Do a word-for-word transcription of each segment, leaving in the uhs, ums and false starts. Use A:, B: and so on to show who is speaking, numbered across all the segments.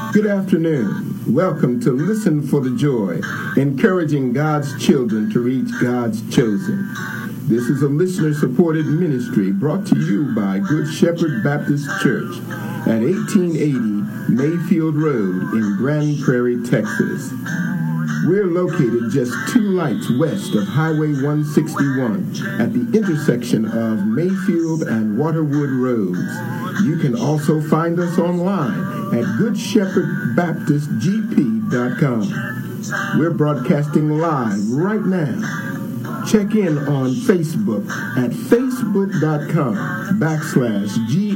A: Good afternoon. Welcome to Listen for the Joy, encouraging God's children to reach God's chosen. This is a listener-supported ministry brought to you by Good Shepherd Baptist Church at eighteen eighty Mayfield Road in Grand Prairie, Texas. We're located just two lights west of Highway one sixty-one at the intersection of Mayfield and Waterwood Roads. You can also find us online at good shepherd baptist g p dot com. We're broadcasting live right now. Check in on Facebook at facebook.com backslash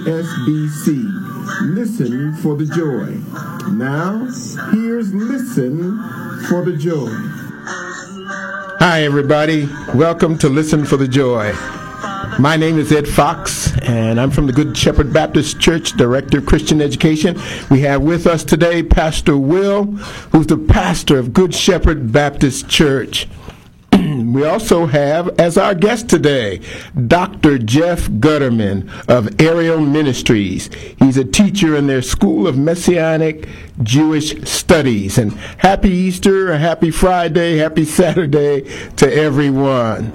A: GSBC. Listen for the Joy. Now, here's Listen for the Joy. Hi, everybody. Welcome to Listen for the Joy. My name is Ed Fox, and I'm from the Good Shepherd Baptist Church, Director of Christian Education. We have with us today Pastor Will, who's the pastor of Good Shepherd Baptist Church. We also have, as our guest today, Doctor Jeff Gutterman of Ariel Ministries. He's a teacher in their School of Messianic Jewish Studies. And happy Easter, happy Friday, happy Saturday to everyone.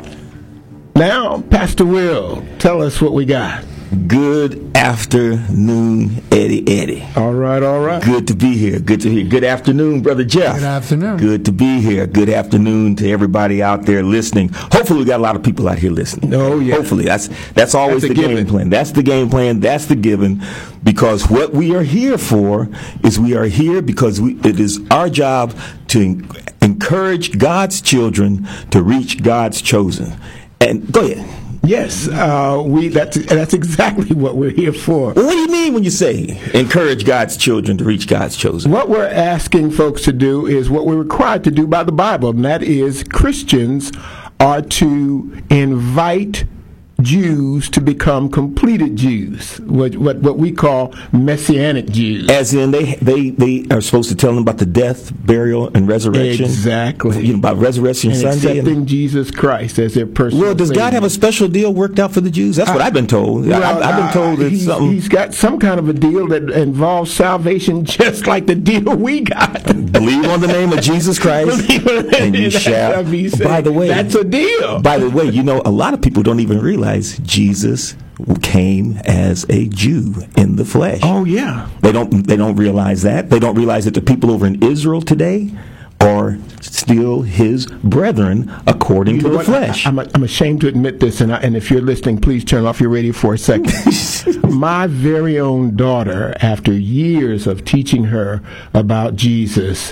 A: Now, Pastor Will, tell us what we got.
B: Good afternoon, Eddie Eddie.
A: All right, all right.
B: Good to be here. Good to hear. Good afternoon, Brother Jeff.
C: Good afternoon.
B: Good to be here. Good afternoon to everybody out there listening. Hopefully, we got a lot of people out here listening.
A: Oh, yeah.
B: Hopefully, that's that's always
A: that's
B: the game
A: given.
B: plan. That's the game plan. That's the given. Because what we are here for is we are here because we, it is our job to en- encourage God's children to reach God's chosen. And go ahead.
A: Yes, uh, we. That's that's exactly what we're here for.
B: What do you mean when you say encourage God's children to reach God's chosen?
A: What we're asking folks to do is what we're required to do by the Bible, and that is Christians are to invite Jews to become completed Jews, what what, what we call Messianic Jews.
B: As in, they, they they are supposed to tell them about the death, burial, and resurrection.
A: Exactly.
B: You know, about Resurrection
A: and
B: Sunday.
A: accepting
B: And,
A: Jesus Christ as their personal
B: well, does God
A: Savior.
B: have a special deal worked out for the Jews? That's what I, I've been told.
A: Well,
B: I, I've been told
A: uh,
B: that
A: he's,
B: something.
A: he's got some kind of a deal that involves salvation, just like the deal we got.
B: Believe on the name of Jesus Christ, and you shall. By the way,
A: that's a deal.
B: By the way, you know, a lot of people don't even realize Jesus came as a Jew in the flesh.
A: Oh yeah.
B: They don't they don't realize that. They don't realize that the people over in Israel today are still his brethren according
A: You
B: to
A: know
B: the
A: what?
B: flesh.
A: I, I'm, I'm ashamed to admit this, and, I, and if you're listening, please turn off your radio for a second. My very own daughter, after years of teaching her about Jesus,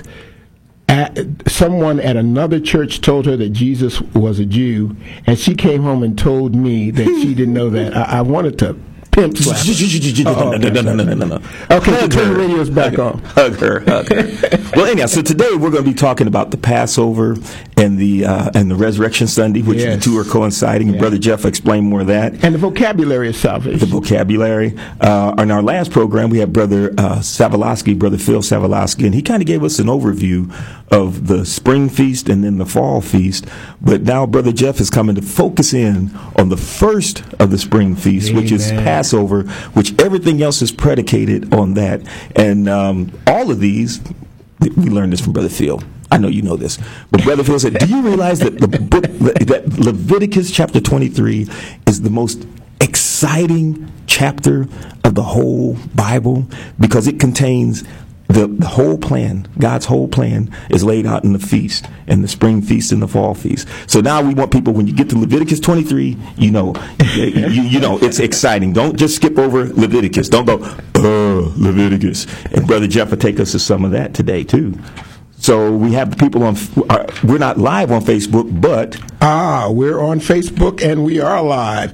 A: At, someone at another church told her that Jesus was a Jew, and she came home and told me that she didn't know that. I, I wanted to pimp slap her.
B: No, no, no, no, no, no, no.
A: Okay, so
B: Hug
A: turn the
B: her.
A: radios back
B: Hug
A: on.
B: Hug her, hug her. Well, anyhow, so today we're going to be talking about the Passover and the uh, and the Resurrection Sunday, which
A: Yes.
B: the two are coinciding.
A: Yeah.
B: Brother Jeff explained more of that.
A: And the vocabulary of salvation.
B: The vocabulary. Uh, on our last program, we had Brother uh, Savalosky, Brother Phil Savalosky, and he kind of gave us an overview of the spring feast and then the fall feast. But now Brother Jeff is coming to focus in on the first of the spring feast,
A: Amen.
B: which is Passover, which everything else is predicated on that. And um, all of these, we learned this from Brother Phil. I know you know this. But Brother Phil said, do you realize that the book, that Leviticus chapter twenty-three is the most exciting chapter of the whole Bible? Because it contains the, the whole plan. God's whole plan is laid out in the feast, in the spring feast and the fall feast. So now we want people, when you get to Leviticus twenty-three, you know, you, you know, it's exciting. Don't just skip over Leviticus. Don't go, uh, Leviticus. And Brother Jeff will take us to some of that today, too. So we have the people on, uh, we're not live on Facebook, but.
A: Ah, we're on Facebook and we are live.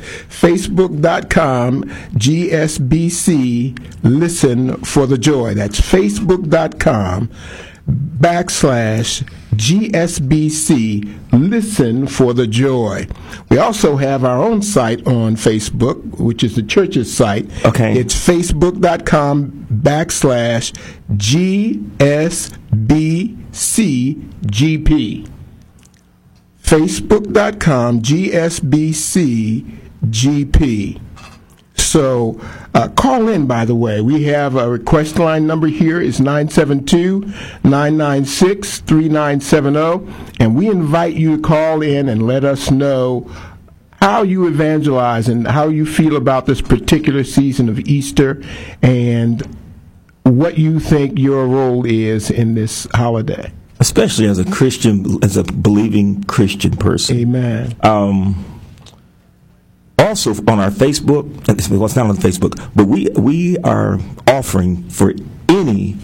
A: Facebook.com G S B C Listen for the Joy. That's Facebook.com backslash G S B C Listen for the Joy. We also have our own site on Facebook, which is the church's site.
B: Okay.
A: It's Facebook.com backslash G S B C G P. Facebook.com G S B C G P. So uh, call in, by the way. We have a request line number here. It's nine seven two, nine nine six, three nine seven zero. And we invite you to call in and let us know how you evangelize and how you feel about this particular season of Easter and what you think your role is in this holiday.
B: Especially as a Christian, as a believing Christian person.
A: Amen.
B: Um, also on our Facebook, well, it's not on Facebook, but we we are offering for any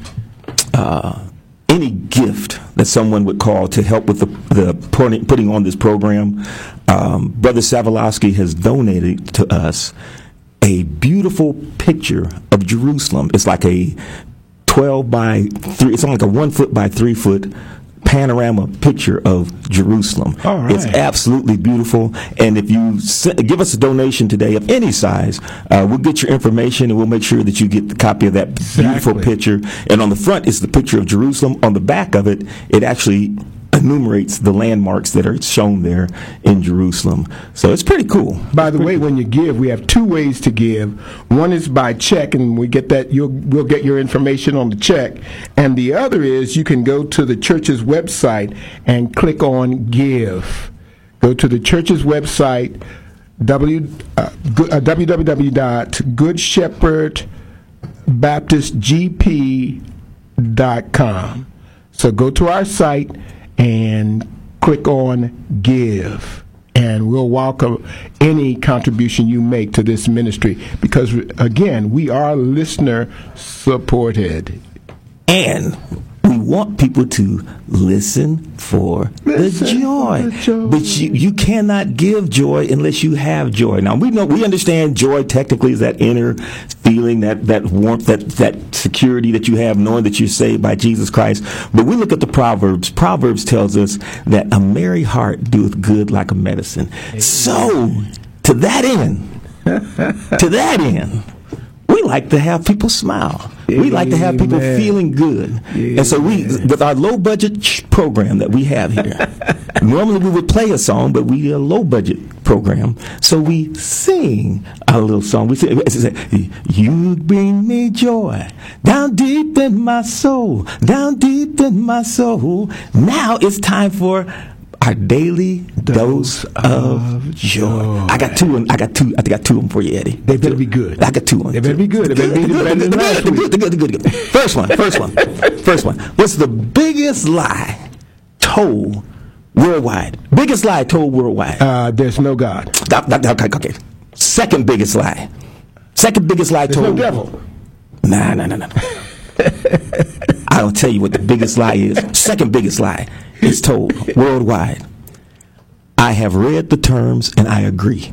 B: uh, any gift that someone would call to help with the, the putting, putting on this program. Um, Brother Savalowski has donated to us a beautiful picture of Jerusalem. It's like a twelve by three, it's like a one foot by three foot panorama picture of Jerusalem.
A: All right.
B: It's absolutely beautiful. And if you send, give us a donation today of any size, uh, we'll get your information and we'll make sure that you get the copy of that beautiful
A: Exactly.
B: picture. And on the front is the picture of Jerusalem. On the back of it, it actually enumerates the landmarks that are shown there in Jerusalem. So it's pretty cool.
A: By the way, when you give, we have two ways to give. One is by check, and we get that you'll we'll get your information on the check. And the other is you can go to the church's website and click on Give. Go to the church's website, w, uh, uh, w w w dot good shepherd baptist g p dot com. So go to our site and click on Give, and we'll welcome any contribution you make to this ministry because, again, we are listener supported.
B: And we want people to listen for
A: Listen
B: the joy.
A: for the joy.
B: But you, you cannot give joy unless you have joy. Now, we know, we understand joy technically is that inner feeling, that, that warmth, that, that security that you have knowing that you're saved by Jesus Christ. But we look at the Proverbs. Proverbs tells us that a merry heart doeth good like a medicine. Amen. So, to that end, to that end, we like to have people smile. We like to have people
A: Amen.
B: feeling good.
A: Amen.
B: And so we, with our low budget program that we have here, normally we would play a song, but we a low budget program. So we sing a little song. We sing, you bring me joy down deep in my soul, down deep in my soul. Now it's time for our daily dose, dose of, of joy. joy. I got two. I got two. I got two of them for you, Eddie.
A: They better be good.
B: I got two.
A: They better be good. They better be better than last week.
B: Good, good, good, good. First one. First one. First one. What's the biggest lie told worldwide? Biggest lie told worldwide.
A: Uh, there's no God.
B: Okay. Okay. Second biggest lie. Second biggest lie
A: there's
B: told.
A: No devil.
B: Nah, nah, nah, nah. I'll tell you what the biggest lie is. Second biggest lie is told worldwide. I have read the terms and I agree.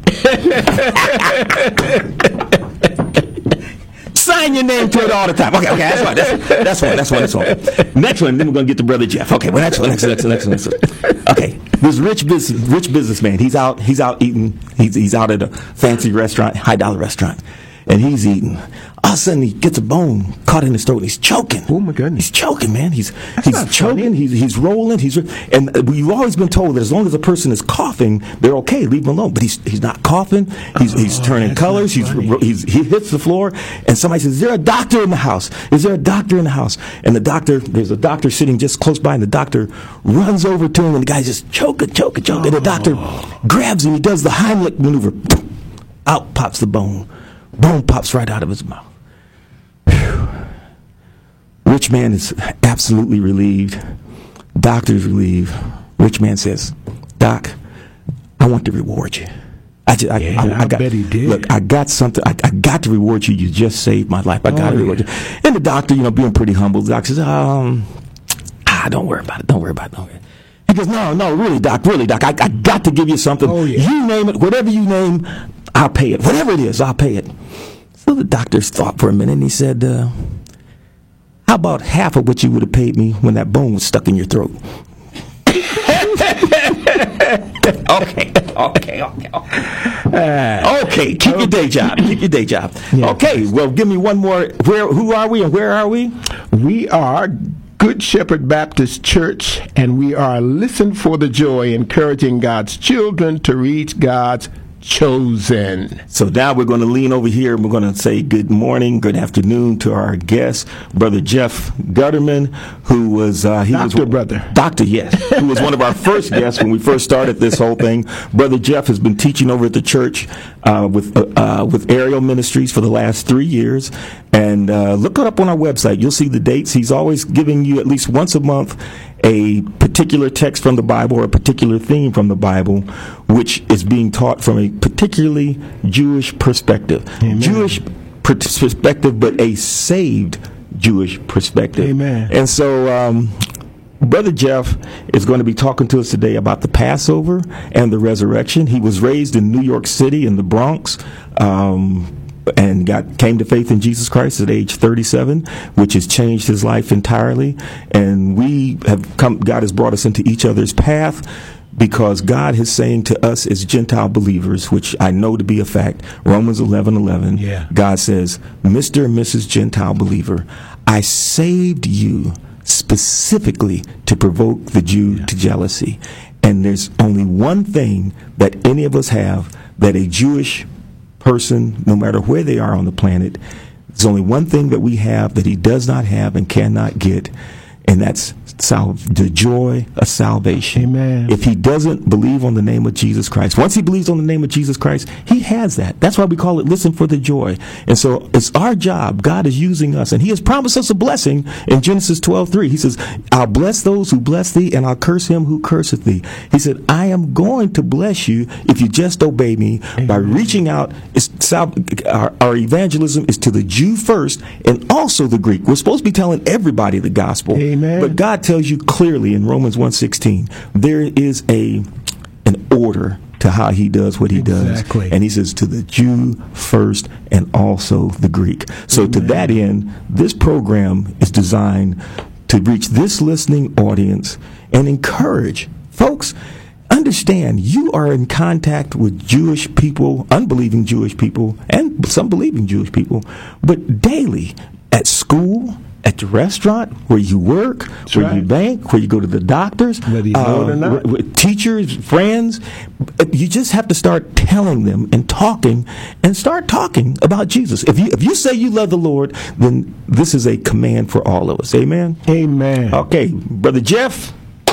B: Sign your name to it all the time. Okay, okay, that's one. That's, that's one. That's one. That's one. Next one. Then we're gonna get to Brother Jeff. Okay, well, next one. Next one. Next one. Next one. Next one. Okay, this rich business, rich businessman. He's out. He's out eating. He's he's out at a fancy restaurant, high dollar restaurant. And he's eating. All of a sudden, he gets a bone caught in his throat. He's choking.
A: Oh my goodness!
B: He's choking, man. He's
A: That's
B: he's choking. He's he's rolling. He's and you've always been told that as long as a person is coughing, they're okay. Leave him alone. But he's he's not coughing. He's oh, he's turning colors. He's he's he hits the floor. And somebody says, "Is there a doctor in the house? Is there a doctor in the house?" And the doctor, there's a doctor sitting just close by, and the doctor runs over to him, and the guy's just choking, choking, choking. Oh. And the doctor grabs him. He does the Heimlich maneuver. Out pops the bone. Bone pops right out of his mouth. Whew. Rich man is absolutely relieved. Doctor's relieved. Rich man says, "Doc, I want to reward you. I, just, I,
A: yeah,
B: I, I, I got,
A: bet he did.
B: Look, I got something. I, I got to reward you. You just saved my life. I got
A: oh,
B: to reward
A: yeah.
B: you." And the doctor, you know, being pretty humble, the doctor says, "Um, ah, don't worry about it. Don't worry about it. Don't worry." He goes, "No, no, really, Doc, really, Doc. I, I got to give you something.
A: Oh, yeah.
B: You name it, whatever you name, I'll pay it. Whatever it is, I'll pay it." So the doctor thought for a minute, and he said, uh, "How about half of what you would have paid me when that bone was stuck in your throat?" okay, okay, okay, okay. Okay, keep your day job. Keep your day job. Yeah. Okay, well, give me one more. Where? Who are we, and where are we?
A: We are Good Shepherd Baptist Church, and we are Listen for the Joy, encouraging God's children to reach God's chosen.
B: So now we're going to lean over here and we're going to say good morning, good afternoon to our guest, Brother Jeff Gutterman, who was uh, he
A: Doctor
B: was
A: brother,
B: Doctor yes, who was one of our first guests when we first started this whole thing. Brother Jeff has been teaching over at the church uh, with uh, uh, with Ariel Ministries for the last three years, and uh, look it up on our website. You'll see the dates. He's always giving you at least once a month a particular text from the Bible or a particular theme from the Bible, which is being taught from a particularly Jewish perspective.
A: Amen.
B: Jewish perspective, but a saved Jewish perspective.
A: Amen.
B: And so, um, Brother Jeff is going to be talking to us today about the Passover and the resurrection. He was raised in New York City in the Bronx. Um, and got came to faith in Jesus Christ at age thirty-seven, which has changed his life entirely. And we have come, God has brought us into each other's path because God is saying to us as Gentile believers, which I know to be a fact, Romans eleven eleven,
A: yeah.
B: God says, Mister and Missus Gentile believer, I saved you specifically to provoke the Jew yeah. to jealousy. And there's only one thing that any of us have that a Jewish person, no matter where they are on the planet, there's only one thing that we have that he does not have and cannot get, and that's sal- the joy of salvation.
A: Amen.
B: If he doesn't believe on the name of Jesus Christ, once he believes on the name of Jesus Christ, he has that. That's why we call it Listen for the Joy. And so it's our job. God is using us, and he has promised us a blessing in Genesis twelve three. He says, I'll bless those who bless thee, and I'll curse him who curseth thee. He said, I am going to bless you if you just obey me. Amen. By reaching out. It's, our, our evangelism is to the Jew first and also the Greek. We're supposed to be telling everybody the gospel.
A: Amen.
B: But God tells you clearly in Romans one sixteen, there is a an order to how he does what he
A: exactly.
B: does. And he says to the Jew first and also the Greek. So Amen. To that end, this program is designed to reach this listening audience and encourage folks. Understand, you are in contact with Jewish people, unbelieving Jewish people, and some believing Jewish people, but daily at school, at the restaurant, where you work,
A: That's
B: where
A: right.
B: you bank, where you go to the doctors,
A: whether you know
B: uh,
A: it or not.
B: w- w- teachers, friends. You just have to start telling them and talking and start talking about Jesus. If you if you say you love the Lord, then this is a command for all of us. Amen?
A: Amen.
B: Okay, Brother Jeff,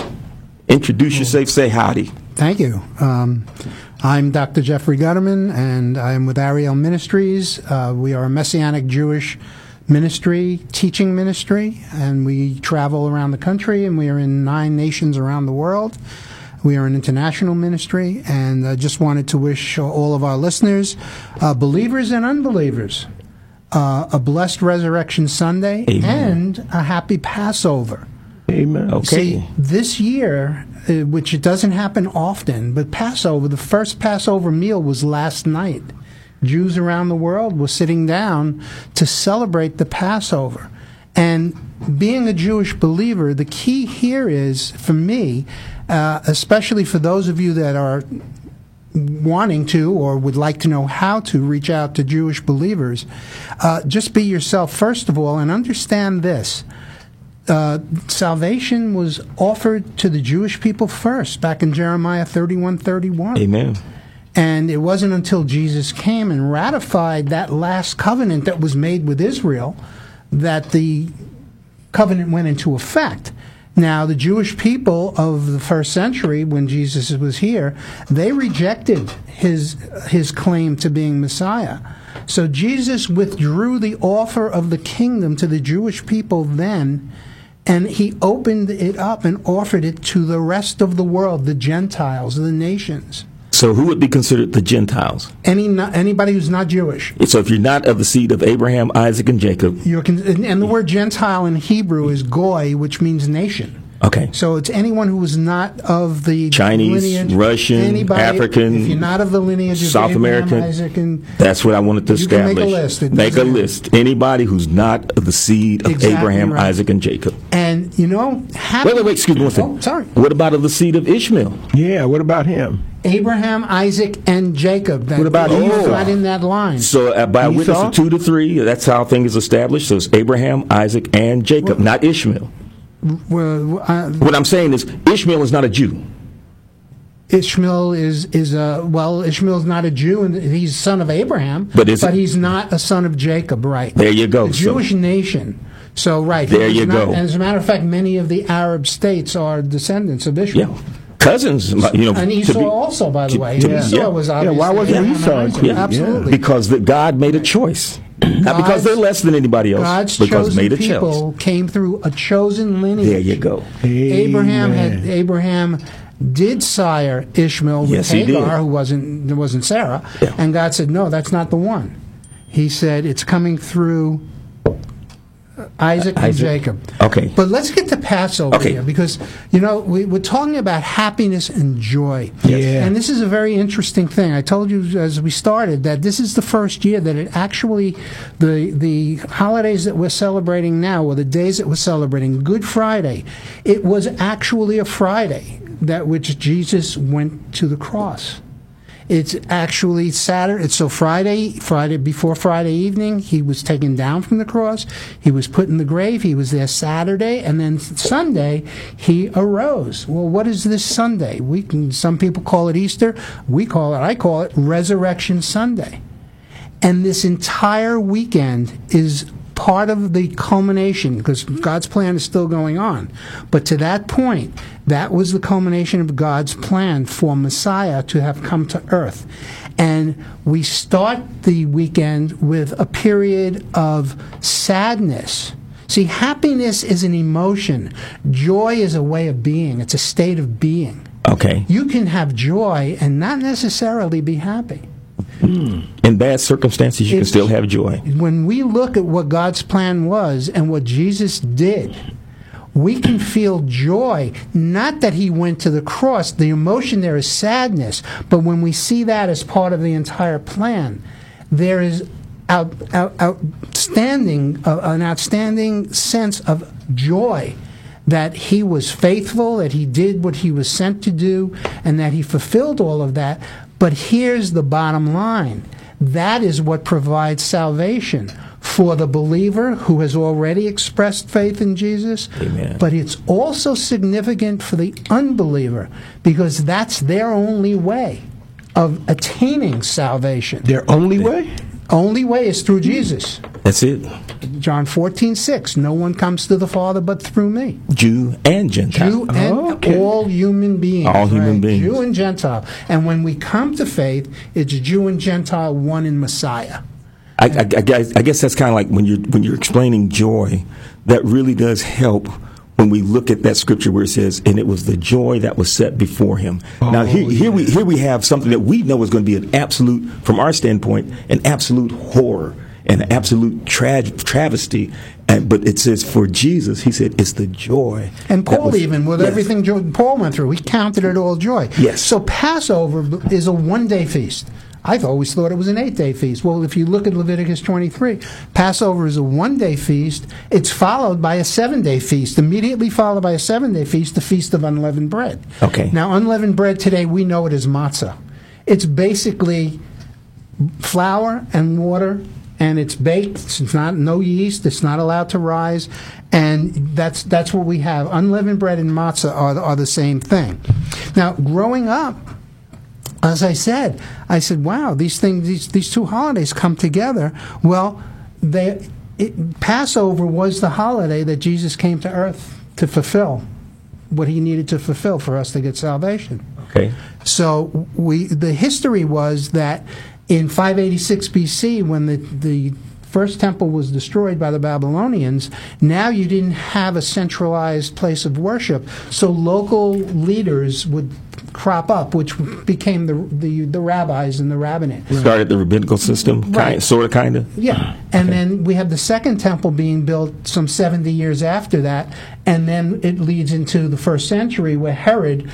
B: introduce yourself, say howdy.
C: Thank you. Um, I'm Doctor Jeffrey Gutterman, and I'm with Ariel Ministries. Uh, we are a Messianic Jewish ministry, teaching ministry, and we travel around the country, and we are in nine nations around the world. We are an international ministry, and I just wanted to wish all of our listeners, uh, believers and unbelievers, uh, a blessed Resurrection Sunday
B: Amen.
C: And a happy Passover.
A: Amen.
B: Okay.
C: See, this year, uh, which it doesn't happen often, but Passover, the first Passover meal was last night. Jews around the world were sitting down to celebrate the Passover. And being a Jewish believer, the key here is, for me, uh, especially for those of you that are wanting to or would like to know how to reach out to Jewish believers, uh, just be yourself, first of all, and understand this. Uh, salvation was offered to the Jewish people first, back in Jeremiah thirty-one thirty-one.
B: Amen.
C: And it wasn't until Jesus came and ratified that last covenant that was made with Israel that the covenant went into effect. Now, the Jewish people of the first century, when Jesus was here, they rejected his his claim to being Messiah. So Jesus withdrew the offer of the kingdom to the Jewish people then, and he opened it up and offered it to the rest of the world, the Gentiles, the nations.
B: So who would be considered the Gentiles?
C: Any anybody who's not Jewish.
B: So if you're not of the seed of Abraham, Isaac, and Jacob.
C: You're con- and the word Gentile in Hebrew is goy, which means nation.
B: Okay.
C: So it's anyone who is not of the
B: Chinese,
C: lineage,
B: Russian,
C: anybody,
B: African,
C: if you're not of the lineage of
B: South
C: Abraham,
B: American.
C: Isaac, and
B: That's what I wanted to
C: you can
B: establish.
C: make a list. It
B: Make a
C: doesn't-
B: list. Anybody who's not of the seed of
C: Exactly
B: Abraham,
C: right.
B: Isaac, and Jacob.
C: And, you know, happy,
B: Wait, wait, wait. Excuse me one second.
C: Oh, sorry.
B: What about of the seed of Ishmael?
A: Yeah, what about him?
C: Abraham, Isaac, and Jacob. That
A: What about
C: he's
A: Esau?
C: not in that line.
B: So uh, by a witness
A: Esau?
B: of two to three, that's how things is established. So it's Abraham, Isaac, and Jacob,
C: Well-
B: not Ishmael.
C: Well, uh,
B: What I'm saying is Ishmael is not a Jew.
C: Ishmael is is a well. Ishmael's not a Jew, and he's son of Abraham,
B: But is
C: but
B: it-
C: he's not a son of Jacob, right?
B: There you go.
C: The
B: So-
C: Jewish nation. So right
B: There
C: he's
B: you
C: not-
B: go.
C: And as a matter of fact, many of the Arab states are descendants of
B: Yeah.
C: Ishmael.
B: Cousins, you know.
C: And
B: to
C: Esau
B: be-
C: also, by the
B: to-
C: way.
B: to-
C: Esau
B: yeah.
C: was
A: Yeah,
C: obviously
A: why wasn't
C: Abraham
A: Esau
C: and Isaac.
A: included? Yeah.
C: Absolutely.
B: Because the, God made a choice. Not because they're less than anybody else,
C: God's
B: because
C: chosen
B: made a
C: people
B: choice.
C: came through a chosen lineage.
B: There you go.
C: Abraham had
A: Amen.
C: Abraham did sire Ishmael with
B: Yes, he
C: Hagar,
B: did.
C: who wasn't there wasn't Sarah,
B: Yeah.
C: and God said, "No, that's not the one." He said, "It's coming through Isaac, and
B: Isaac.
C: Jacob."
B: Okay.
C: But let's get to Passover
B: Okay.
C: here, because you know we, we're talking about happiness and joy.
A: Yeah.
C: And this is a very interesting thing. I told you as we started that this is the first year that it actually the the holidays that we're celebrating now, or the days that we're celebrating, Good Friday, it was actually a Friday that which Jesus went to the cross. It's actually Saturday. It's so Friday, Friday before Friday evening, he was taken down from the cross. He was put in the grave. He was there Saturday, and then Sunday he arose. Well, what is this Sunday? We can. Some people call it Easter. We call it. I call it Resurrection Sunday. And this entire weekend is part of the culmination, because God's plan is still going on. But to that point, that was the culmination of God's plan for Messiah to have come to earth. And we start the weekend with a period of sadness. See, happiness is an emotion. Joy is a way of being. It's a state of being.
B: Okay.
C: You can have joy and not necessarily be happy.
B: In bad circumstances, you can
C: It's-
B: still have joy.
C: When we look at what God's plan was and what Jesus did, we can feel joy. Not that he went to the cross. The emotion there is sadness. But when we see that as part of the entire plan, there is out, out, outstanding, uh, an outstanding sense of joy that he was faithful, that he did what he was sent to do, and that he fulfilled all of that. But here's the bottom line. That is what provides salvation for the believer who has already expressed faith in Jesus.
B: Amen.
C: But it's also significant for the unbeliever, because that's their only way of attaining salvation.
A: Their only way?
C: Only way is through Jesus.
B: That's it.
C: John fourteen six. No one comes to the Father but through me.
B: Jew and Gentile.
C: Jew and
A: Okay.
C: all human beings.
B: All human
C: right?
B: beings.
C: Jew and Gentile. And when we come to faith, it's Jew and Gentile, one in Messiah.
B: I, I, I guess, I guess that's kind of like when you're when you're explaining joy. That really does help when we look at that scripture where it says, "And it was the joy that was set before him." now here, here we here we have something that we know is going to be an absolute, from our standpoint, an absolute horror, an absolute tra- travesty. And but it says for Jesus, he said, "It's the joy."
C: And
B: that
C: Paul,
B: was-
C: even with
B: Yes.
C: everything Jo- Paul went through, he counted it all joy.
B: Yes.
C: So Passover is a one-day feast. I've always thought it was an eight-day feast. Well, if you look at Leviticus twenty-three, Passover is a one-day feast. It's followed by a seven-day feast. Immediately followed by a seven-day feast, the Feast of Unleavened Bread.
B: Okay.
C: Now, unleavened bread today, we know it as matzah. It's basically flour and water, and it's baked. It's not no yeast. It's not allowed to rise, and that's that's what we have. Unleavened bread and matzah are are the same thing. Now, growing up, as I said, I said, "Wow, these things, these these two holidays come together." Well, they it, Passover was the holiday that Jesus came to earth to fulfill what he needed to fulfill for us to get salvation.
B: Okay.
C: So we the history was that in five eighty-six B C, when the the first temple was destroyed by the Babylonians, now you didn't have a centralized place of worship, so local leaders would crop up, which became the the, the rabbis and the rabbinate.
B: Started the rabbinical system,
C: Right.
B: kind, sort of, kind of.
C: Yeah, and then we have the second temple being built some seventy years after that, and then it leads into the first century where Herod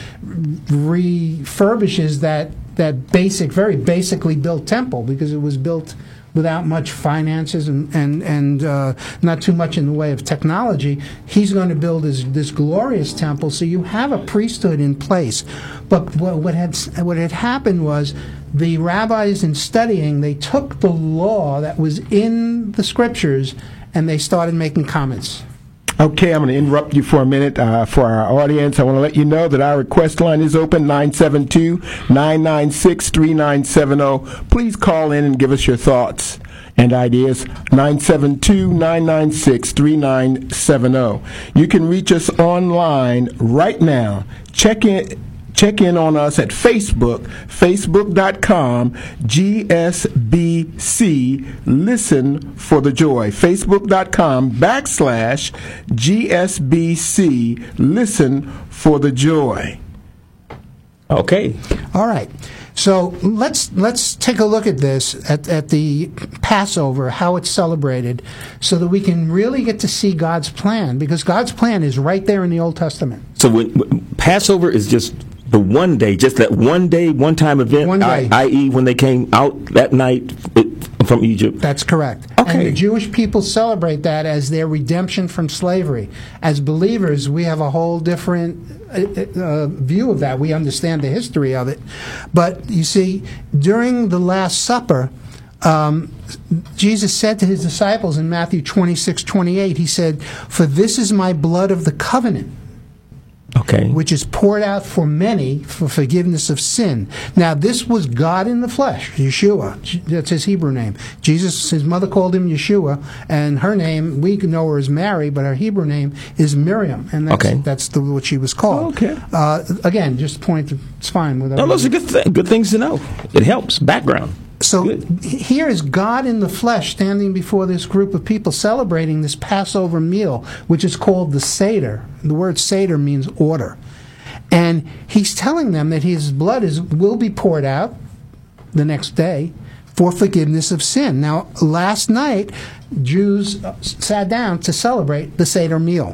C: refurbishes that that basic, very basically built temple, because it was built without much finances and and, and uh, not too much in the way of technology. He's going to build this, this glorious temple, so you have a priesthood in place. But what, what had what had happened was the rabbis, in studying, they took the law that was in the scriptures and they started making comments.
A: Okay, I'm going to interrupt you for a minute. Uh, for our audience, I want to let you know that our request line is open, nine seven two, nine nine six, three nine seven zero. Please call in and give us your thoughts and ideas, nine seven two, nine nine six, three nine seven zero. You can reach us online right now. Check in. Check in on us at Facebook, facebook.com, G S B C, Listen for the Joy. Facebook.com backslash G S B C, Listen for the Joy.
B: Okay.
C: All right. So let's let's take a look at this, at, at the Passover, how it's celebrated, so that we can really get to see God's plan, because God's plan is right there in the Old Testament.
B: So when, when Passover is just the one day, just that one day, one time event,
C: One day.
B: that is when they came out that night from Egypt.
C: That's correct.
B: Okay.
C: And the Jewish people celebrate that as their redemption from slavery. As believers, we have a whole different uh, uh, view of that. We understand the history of it. But you see, during the Last Supper, um, Jesus said to his disciples in Matthew twenty-six, twenty-eight, he said, "For this is my blood of the covenant,
B: Okay.
C: which is poured out for many for forgiveness of sin." Now, this was God in the flesh, Yeshua. That's his Hebrew name. Jesus, his mother called him Yeshua, and her name, we know her as Mary, but her Hebrew name is Miriam, and that's,
B: Okay.
C: that's the, what she was called.
A: Okay.
C: Uh, again, just point, it's fine. With
B: No, those are good, th- good things to know. It helps. Background.
C: So
B: Good.
C: here is God in the flesh standing before this group of people celebrating this Passover meal, which is called the Seder. The word Seder means order. And he's telling them that his blood is will be poured out the next day for forgiveness of sin. Now, last night, Jews sat down to celebrate the Seder meal.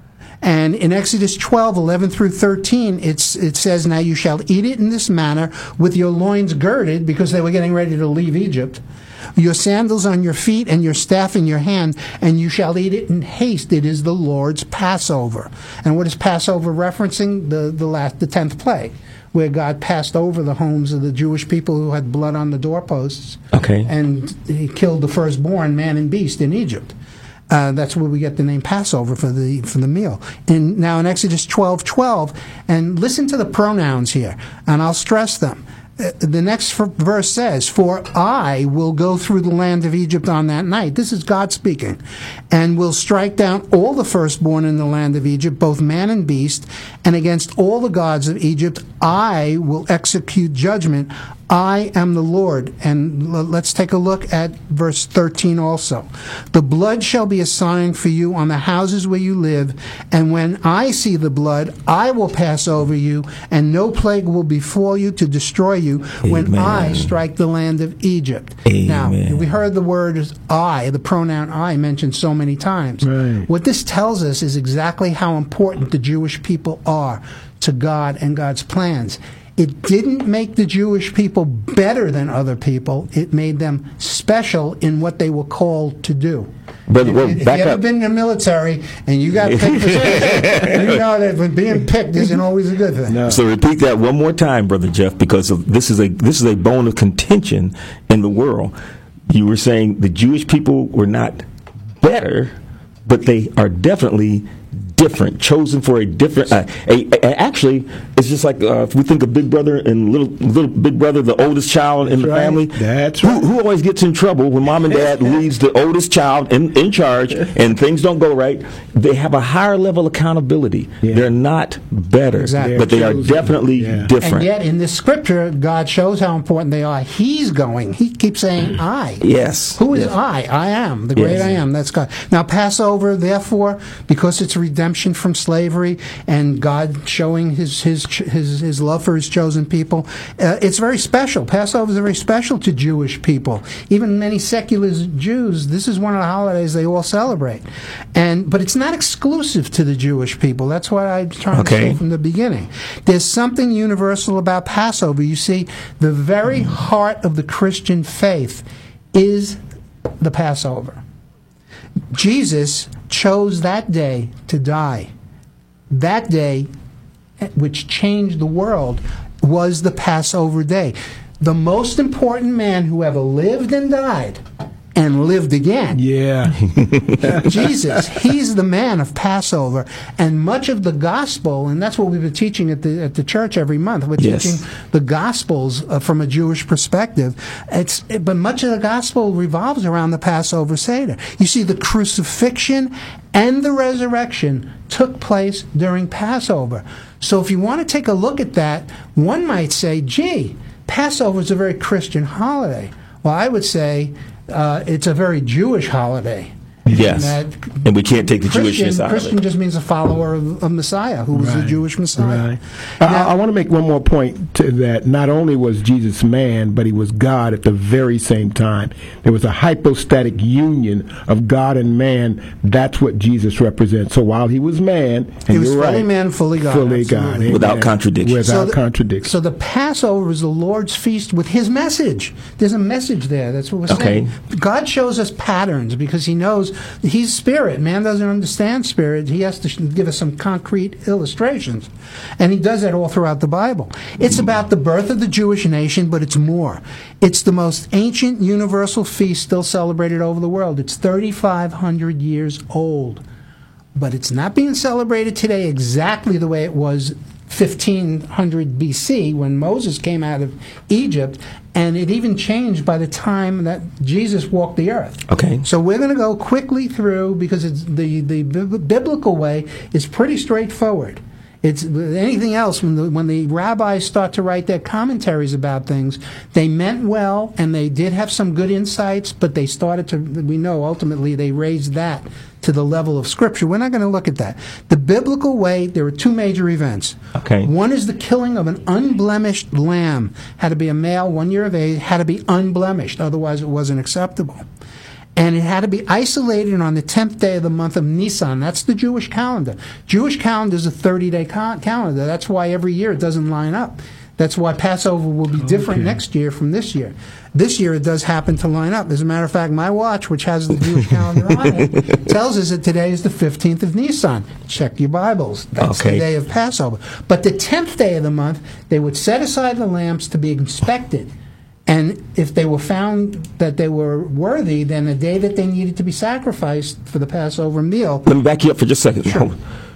C: And in Exodus twelve, eleven through thirteen, it's, it says, "Now you shall eat it in this manner, with your loins girded," because they were getting ready to leave Egypt, "your sandals on your feet, and your staff in your hand, and you shall eat it in haste. It is the Lord's Passover." And what is Passover referencing? The, the, last, the tenth plague, where God passed over the homes of the Jewish people who had blood on the doorposts.
B: Okay.
C: And he killed the firstborn, man and beast, in Egypt. Uh, that's where we get the name Passover for the for the meal. And now in Exodus twelve twelve, and listen to the pronouns here, and I'll stress them. Uh, the next f- verse says, "For I will go through the land of Egypt on that night." This is God speaking. "And will strike down all the firstborn in the land of Egypt, both man and beast, and against all the gods of Egypt I will execute judgment. I am the Lord." And l- let's take a look at verse thirteen also. "The blood shall be a sign for you on the houses where you live, and when I see the blood, I will pass over you, and no plague will befall you to destroy you when
B: Amen.
C: I strike the land of Egypt."
B: Amen.
C: Now, we heard the word I, the pronoun I, mentioned so many times.
A: Right.
C: What this tells us is exactly how important the Jewish people are to God and God's plans. It didn't make the Jewish people better than other people. It made them special in what they were called to do.
B: Brother, well,
C: if, if
B: back
C: you've ever
B: up.
C: been in the military and you got picked for something, you know that when being picked isn't always a good thing.
A: No.
B: So repeat that one more time, Brother Jeff, because of, this is a this is a bone of contention in the world. You were saying the Jewish people were not better, but they are definitely different, chosen for a different. Uh, a, a, actually, it's just like uh, if we think of Big Brother and little little Big Brother, the oldest child in the
A: right.
B: family.
A: That's
B: who,
A: right.
B: who always gets in trouble when mom and dad leaves the oldest child in, in charge and things don't go right. They have a higher level of accountability.
A: Yeah.
B: They're not better,
C: Exactly.
B: but they are
A: Chosen.
B: definitely
A: Yeah.
B: different.
C: And yet, in this scripture, God shows how important they are. He's going. He keeps saying, "I."
B: Yes.
C: Who is
B: Yes.
C: I? I am, the great
B: Yes.
C: I am. That's God. Now, Passover, therefore, because it's redemption from slavery and God showing his his his, his love for his chosen people, uh, it's very special. Passover is very special to Jewish people. Even many secular Jews, this is one of the holidays they all celebrate. And but it's not exclusive to the Jewish people. That's what I'm trying
B: Okay.
C: to say from the beginning. There's something universal about Passover. You see, the very heart of the Christian faith is the Passover. Jesus chose that day to die. That day, which changed the world, was the Passover day. The most important man who ever lived and died and lived again.
A: Yeah.
C: Jesus, he's the man of Passover, and much of the gospel, and that's what we've been teaching at the at the church every month. We're
B: Yes.
C: teaching the gospels uh, from a Jewish perspective. It's but much of the gospel revolves around the Passover Seder. You see, the crucifixion and the resurrection took place during Passover. So if you want to take a look at that, one might say, gee, Passover is a very Christian holiday. Well, I would say uh, it's a very Jewish holiday.
B: Yes.
C: And,
B: And we can't take the
C: Christian,
B: Jewishness out
C: Christian
B: of it.
C: just means a follower of, of Messiah, who was the
A: Right.
C: Jewish Messiah.
A: Right.
C: Now-
A: I, I want to make one more point to that. Not only was Jesus man, but he was God at the very same time. There was a hypostatic union of God and man. That's what Jesus represents. So while he was man, and
C: He was
A: you're
C: fully
A: right,
C: man, fully God.
A: fully God,
C: absolutely.
B: Without
A: Amen.
B: contradiction.
A: Without
C: So the-
A: contradiction.
C: So the Passover is the Lord's feast with his message. There's a message there. That's what we're
B: Okay.
C: saying. God shows us patterns because he knows he's spirit. Man doesn't understand spirit. He has to sh- give us some concrete illustrations. And he does that all throughout the Bible. It's about the birth of the Jewish nation, but it's more. It's the most ancient universal feast still celebrated over the world. It's thirty-five hundred years old. But it's not being celebrated today exactly the way it was fifteen hundred B C when Moses came out of Egypt, and it even changed by the time that Jesus walked the earth.
B: Okay.
C: So we're going to go quickly through because it's the the bi- biblical way is pretty straightforward. It's anything else when the when the rabbis start to write their commentaries about things, they meant well and they did have some good insights, but they started to we know ultimately they raised that to the level of Scripture. We're not going to look at that. The biblical way, there are two major events.
B: Okay.
C: One is the killing of an unblemished lamb. Had to be a male, one year of age, had to be unblemished, otherwise it wasn't acceptable. And it had to be isolated on the tenth day of the month of Nisan. That's the Jewish calendar. Jewish calendar is a thirty-day cal- calendar. That's why every year it doesn't line up. That's why Passover will be different
A: Okay.
C: next year from this year. This year it does happen to line up. As a matter of fact, my watch, which has the Jewish calendar on it, tells us that today is the fifteenth of Nisan. Check your Bibles. That's
B: Okay.
C: the day of Passover. But the tenth day of the month, they would set aside the lambs to be inspected. And if they were found that they were worthy, then the day that they needed to be sacrificed for the Passover meal.
B: Let me back you up for just a second.
C: Sure.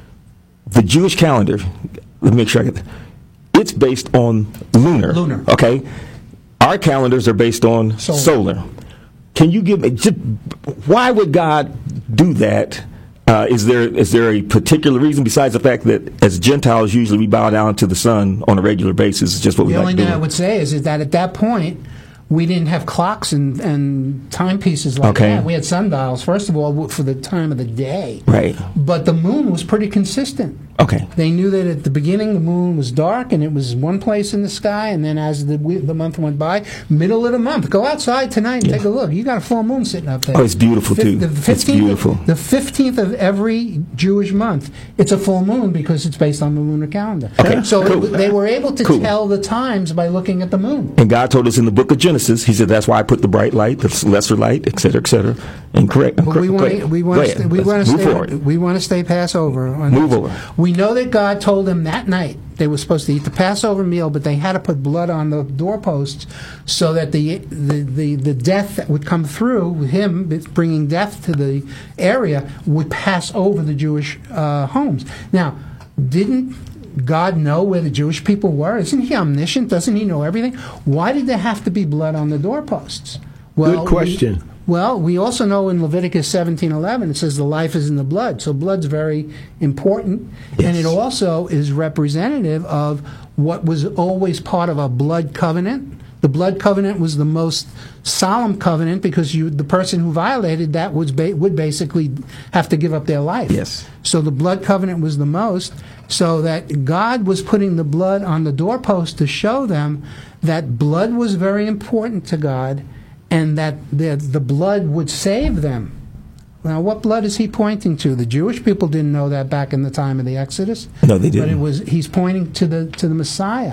B: The Jewish calendar, let me make sure I get that. It's based on lunar.
C: Lunar.
B: Okay? Our calendars are based on
C: Solar.
B: solar. Can you give me, just, why would God do that? Uh, is there is there a particular reason besides the fact that as Gentiles usually we bow down to the sun on a regular basis? It's just what we
C: The
B: like
C: only
B: to do.
C: thing I would say is, is that at that point, we didn't have clocks and, and timepieces like
B: Okay.
C: that. We had sundials, first of all, for the time of the day.
B: Right.
C: But the moon was pretty consistent.
B: Okay.
C: They knew that at the beginning the moon was dark and it was one place in the sky, and then as the we- the month went by, middle of the month, go outside tonight and
B: Yeah.
C: take a look. You got a full moon sitting up there.
B: Oh, it's beautiful,
C: Fif-
B: too.
C: The
B: It's
C: fifteenth
B: beautiful.
C: Of, the fifteenth of every Jewish month, it's a full moon because it's based on the lunar calendar.
B: Okay,
C: So
B: cool.
C: it, they were able to
B: Cool.
C: tell the times by looking at the moon.
B: And God told us in the book of Genesis, He said, that's why I put the bright light, the lesser light, et cetera, et cetera. And correct.
C: But we want to we
B: Go
C: want
B: ahead.
C: to we
B: Let's
C: want to
B: move
C: stay
B: forward.
C: we want to stay Passover.
B: Move over.
C: We know that God told them that night they were supposed to eat the Passover meal, but they had to put blood on the doorposts so that the the the, the death that would come through him bringing death to the area would pass over the Jewish uh, homes. Now, didn't God know where the Jewish people were? Isn't He omniscient? Doesn't He know everything? Why did there have to be blood on the doorposts? Well,
A: Good question.
C: We, well, we also know in Leviticus seventeen eleven it says the life is in the blood. So blood's very important, and it also is representative of what was always part of a blood covenant. The blood covenant was the most solemn covenant because you, the person who violated that was ba- would basically have to give up their life.
B: Yes.
C: So the blood covenant was the most, so that God was putting the blood on the doorpost to show them that blood was very important to God and that the, the blood would save them. Now, what blood is He pointing to? The Jewish people didn't know that back in the time of the Exodus.
B: No, they
C: But it
B: didn't.
C: was He's pointing to the to the Messiah.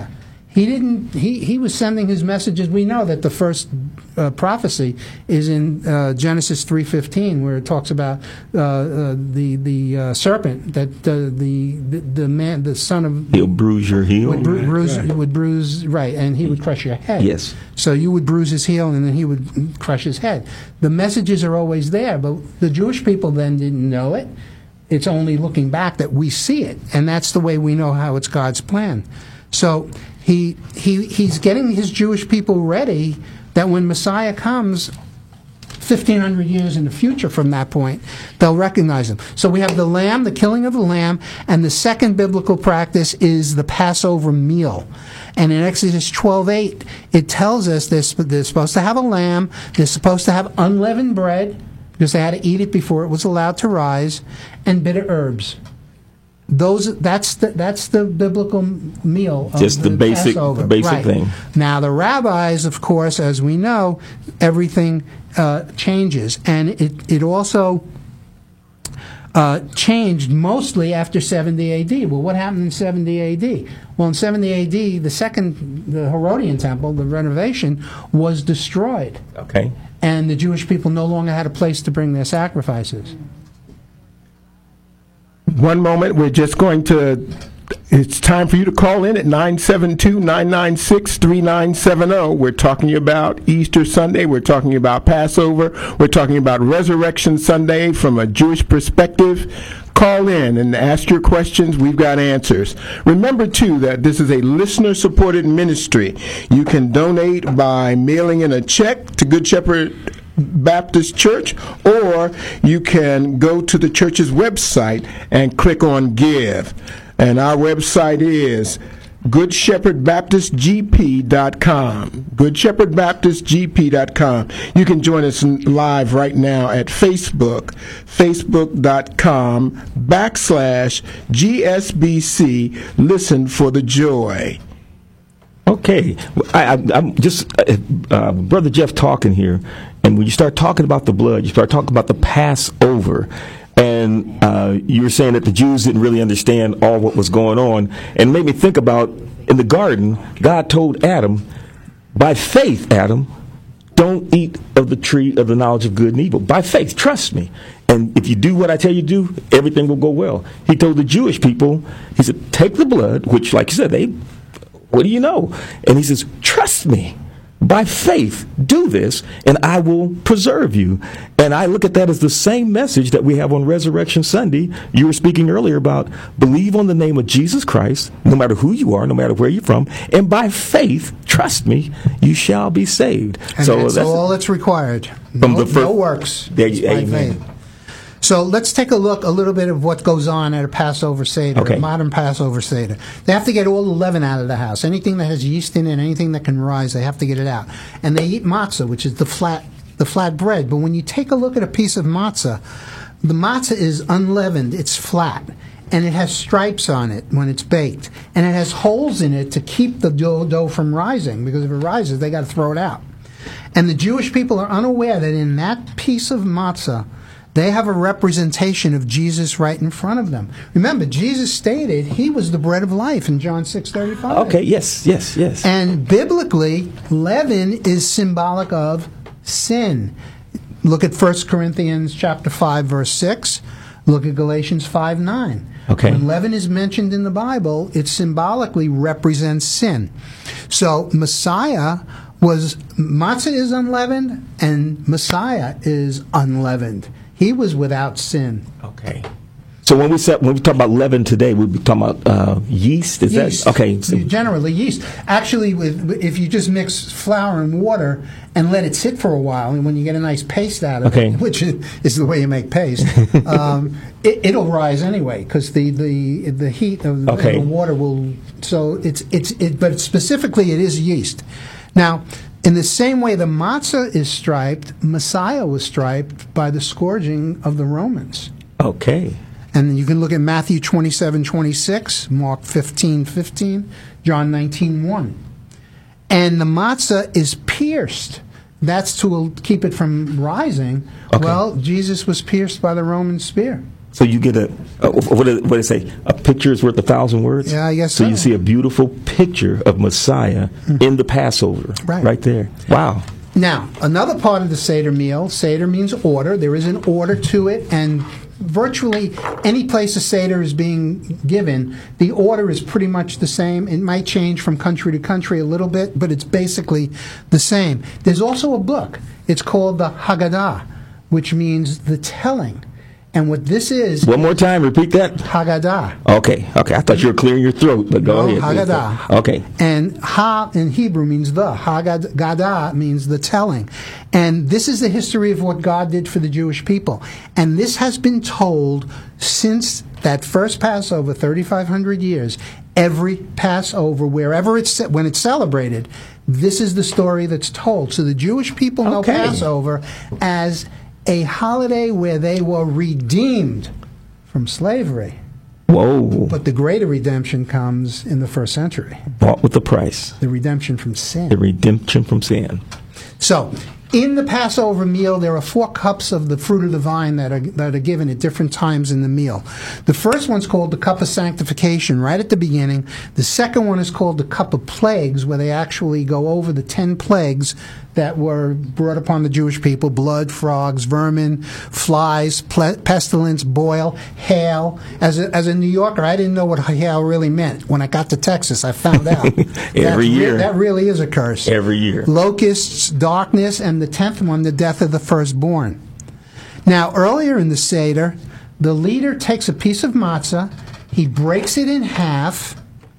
C: He didn't. He, he was sending his messages. We know that the first uh, prophecy is in uh, Genesis three fifteen, where it talks about uh, uh, the the uh, serpent that uh, the, the the man, the son of
B: he'll bruise your heel.
C: Would, bru- bruise, right. would bruise right, and he would crush your head.
B: Yes.
C: So you would bruise his heel, and then he would crush his head. The messages are always there, but the Jewish people then didn't know it. It's only looking back that we see it, and that's the way we know how it's God's plan. So he he he's getting his Jewish people ready that when Messiah comes, fifteen hundred years in the future from that point, they'll recognize him. So we have the lamb, the killing of the lamb, and the second biblical practice is the Passover meal. And in Exodus twelve eight, it tells us this, they're supposed to have a lamb, they're supposed to have unleavened bread, because they had to eat it before it was allowed to rise, and bitter herbs. Those that's the that's the biblical meal of
B: just the, the basic
C: Passover.
B: the basic
C: right.
B: thing.
C: Now the rabbis, of course, as we know, everything uh, changes, and it it also uh, changed mostly after seventy A D. Well, what happened in seventy A D? Well, in seventy A D, the second the Herodian temple, the renovation, was destroyed.
B: Okay.
C: And the Jewish people no longer had a place to bring their sacrifices.
A: One moment, we're just going to, it's time for you to call in at nine seven two, nine nine six, three nine seven zero. We're talking about Easter Sunday. We're talking about Passover. We're talking about Resurrection Sunday from a Jewish perspective. Call in and ask your questions. We've got answers. Remember, too, that this is a listener-supported ministry. You can donate by mailing in a check to Good Shepherd Baptist Church, or you can go to the church's website and click on Give. And our website is good shepherd baptist g p dot com. good shepherd baptist g p dot com. You can join us live right now at Facebook, facebook.com backslash GSBC. Listen for the joy.
B: Okay, I, I, I'm just uh, uh, Brother Jeff talking here, and when you start talking about the blood, you start talking about the Passover, and uh, you were saying that the Jews didn't really understand all what was going on, and it made me think about in the garden, God told Adam, by faith, Adam, don't eat of the tree of the knowledge of good and evil. By faith, trust me. And if you do what I tell you to do, everything will go well. He told the Jewish people, he said, take the blood, which, like you said, they... what do you know? And he says, trust me. By faith, do this, and I will preserve you. And I look at that as the same message that we have on Resurrection Sunday. You were speaking earlier about believe on the name of Jesus Christ, no matter who you are, no matter where you're from, and by faith, trust me, you shall be saved.
C: And
B: so
C: that's,
B: that's
C: all that's required.
B: From
C: No,
B: the first,
C: no works.
B: There you,
C: by
B: amen.
C: faith. So let's take a look a little bit of what goes on at a Passover Seder,
B: Okay.
C: a modern Passover Seder. They have to get all the leaven out of the house. Anything that has yeast in it, anything that can rise, they have to get it out. And they eat matzah, which is the flat the flat bread. But when you take a look at a piece of matzah, the matzah is unleavened. It's flat. And it has stripes on it when it's baked. And it has holes in it to keep the dough, dough from rising, because if it rises, they got to throw it out. And the Jewish people are unaware that in that piece of matzah, they have a representation of Jesus right in front of them. Remember, Jesus stated he was the bread of life in John six thirty-five.
B: Okay, yes, yes, yes.
C: And biblically, leaven is symbolic of sin. Look at First Corinthians chapter five, verse six. Look at Galatians five nine.
B: Okay.
C: When leaven is mentioned in the Bible, it symbolically represents sin. So Messiah was, matzah is unleavened, and Messiah is unleavened. He was without sin.
B: Okay. So when we said, when we talk about leaven today, we'd be talking about uh, yeast. Is
C: Yeast.
B: that okay? So,
C: Generally yeast. Actually, with, if you just mix flour and water and let it sit for a while, and when you get a nice paste out of
B: Okay.
C: it, which is the way you make paste, um, it, it'll rise anyway because the, the the heat of the,
B: Okay.
C: the water will. So it's it's it, but specifically it is yeast. Now, in the same way the matzah is striped, Messiah was striped by the scourging of the Romans.
B: okay.
C: And you can look at Matthew twenty-seven twenty-six, Mark fifteen fifteen, John nineteen one. And the matzah is pierced. That's to keep it from rising.
B: Okay.
C: Well, Jesus was pierced by the Roman spear.
B: So you get a, a what do they say? A picture is worth a thousand words.
C: Yeah, I guess
B: so.
C: so.
B: You see a beautiful picture of Messiah mm. in the Passover,
C: right.
B: right there. Wow.
C: Now, another part of the Seder meal, Seder means order. There is an order to it, and virtually any place a Seder is being given, the order is pretty much the same. It might change from country to country a little bit, but it's basically the same. There's also a book. It's called the Haggadah, which means the telling. And what this is...
B: One more time, repeat that.
C: Haggadah.
B: Okay, okay. I thought you were clearing your throat, but go
C: no,
B: ahead.
C: Haggadah.
B: Okay.
C: And Ha in Hebrew means the. Haggadah means the telling. And this is the history of what God did for the Jewish people. And this has been told since that first Passover, thirty-five hundred years. Every Passover, wherever it's when it's celebrated, this is the story that's told. So the Jewish people know
B: okay.
C: Passover as a holiday where they were redeemed from slavery.
B: Whoa.
C: But the greater redemption comes in the first century.
B: Bought with a price.
C: The redemption from sin.
B: The redemption from sin.
C: So, in the Passover meal, there are four cups of the fruit of the vine that are that are given at different times in the meal. The first one's called the cup of sanctification, right at the beginning. The second one is called the cup of plagues, where they actually go over the ten plagues that were brought upon the Jewish people: blood, frogs, vermin, flies, ple- pestilence, boil, hail. As a, as a New Yorker, I didn't know what hail really meant. When I got to Texas, I found out.
B: Every year.
C: Re- that really is a curse.
B: Every year.
C: Locusts, darkness, and the tenth one, the death of the firstborn. Now, earlier in the Seder, the leader takes a piece of matzah, he breaks it in half,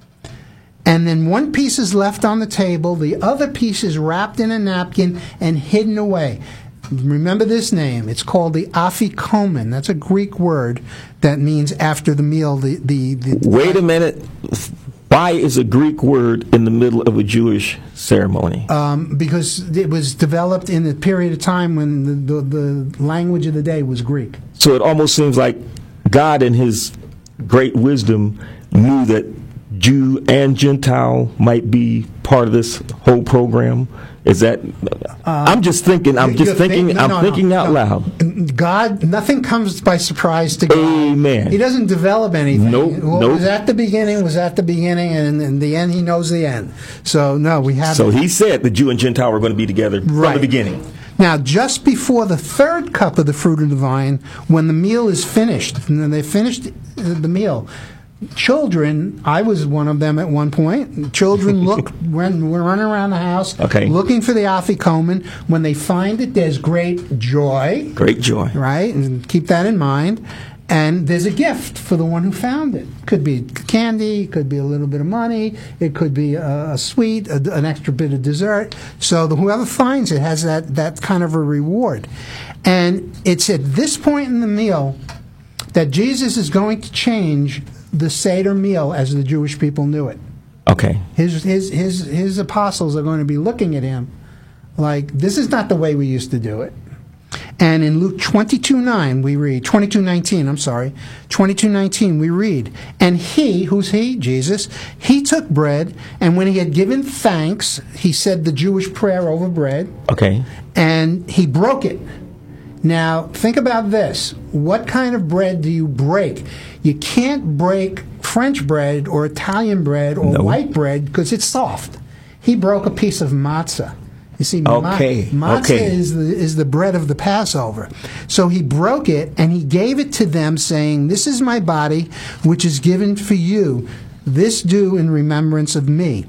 C: and then one piece is left on the table, the other piece is wrapped in a napkin and hidden away. Remember this name. It's called the afikomen. That's a Greek word that means after the meal. The, the, the
B: Wait a minute. Why is a Greek word in the middle of a Jewish ceremony?
C: Um, because it was developed in the period of time when the, the, the language of the day was Greek.
B: So it almost seems like God in his great wisdom knew that Jew and Gentile might be part of this whole program. Is that? Uh, I'm just thinking. I'm just thinking.
C: Think, no,
B: I'm
C: no,
B: thinking
C: no,
B: out
C: no.
B: loud.
C: God, nothing comes by surprise to God.
B: Amen.
C: He doesn't develop anything.
B: Nope.
C: What
B: nope.
C: was at the beginning was at the beginning, and in the end, He knows the end. So no, we have.
B: So He said the Jew and Gentile were going to be together
C: right.
B: from the beginning.
C: Now, just before the third cup of the fruit of the vine, when the meal is finished, and then they finished the meal. Children, I was one of them at one point. Children look when we're running around the house,
B: okay.
C: looking for the afikomen. When they find it, there's great joy.
B: Great joy,
C: right? And keep that in mind. And there's a gift for the one who found it. Could be candy, could be a little bit of money, it could be a, a sweet, a, an extra bit of dessert. So the, whoever finds it has that that kind of a reward. And it's at this point in the meal that Jesus is going to change the Seder meal as the Jewish people knew it.
B: Okay.
C: His his his his apostles are going to be looking at him like, this is not the way we used to do it. And in Luke twenty-two nine we read, twenty-two nineteen, I'm sorry, twenty-two nineteen we read, and he, who's he? Jesus, he took bread, and when he had given thanks, he said the Jewish prayer over bread.
B: Okay.
C: And he broke it. Now, think about this. What kind of bread do you break? You can't break French bread or Italian bread or
B: no.
C: white bread because it's soft. He broke a piece of matzah. You see,
B: okay.
C: ma- matzah
B: okay.
C: is the is the bread of the Passover. So he broke it and he gave it to them, saying, "This is my body, which is given for you. This do in remembrance of me."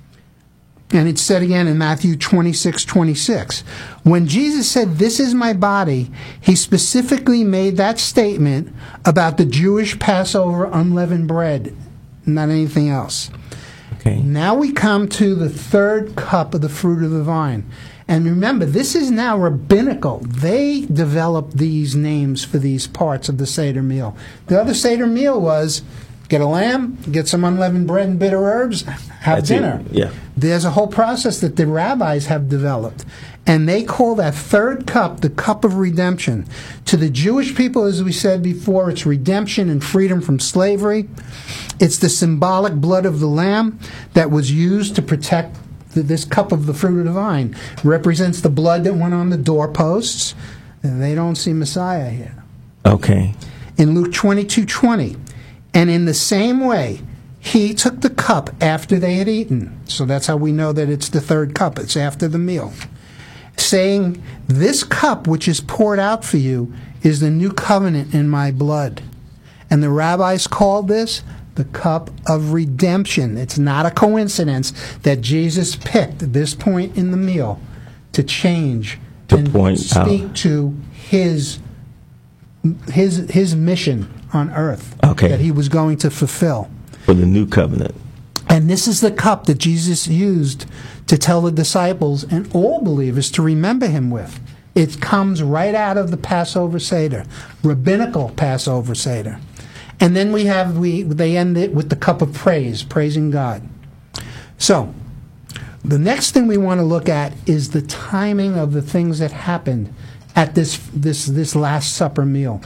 C: And it's said again in Matthew twenty-six twenty-six. When Jesus said, "This is my body," he specifically made that statement about the Jewish Passover unleavened bread, not anything else.
B: Okay.
C: Now we come to the third cup of the fruit of the vine. And remember, this is now rabbinical. They developed these names for these parts of the Seder meal. The other Seder meal was get a lamb, get some unleavened bread and bitter herbs, have
B: That's
C: dinner.
B: It. Yeah.
C: There's a whole process that the rabbis have developed. And they call that third cup the cup of redemption. To the Jewish people, as we said before, it's redemption and freedom from slavery. It's the symbolic blood of the lamb that was used to protect the, this cup of the fruit of the vine. It represents the blood that went on the doorposts. And they don't see Messiah here.
B: Okay.
C: In Luke twenty-two twenty, and in the same way, he took the cup after they had eaten. So that's how we know that it's the third cup. It's after the meal. Saying, this cup which is poured out for you is the new covenant in my blood. And the rabbis called this the cup of redemption. It's not a coincidence that Jesus picked this point in the meal to change
B: To
C: and
B: point
C: speak
B: out.
C: to his his his mission on earth
B: Okay.
C: that he was going to fulfill.
B: For the new covenant.
C: And this is the cup that Jesus used to tell the disciples and all believers to remember him with. It comes right out of the Passover Seder, rabbinical Passover Seder. And then we have, we they end it with the cup of praise, praising God. So, the next thing we want to look at is the timing of the things that happened at this this this Last Supper meal.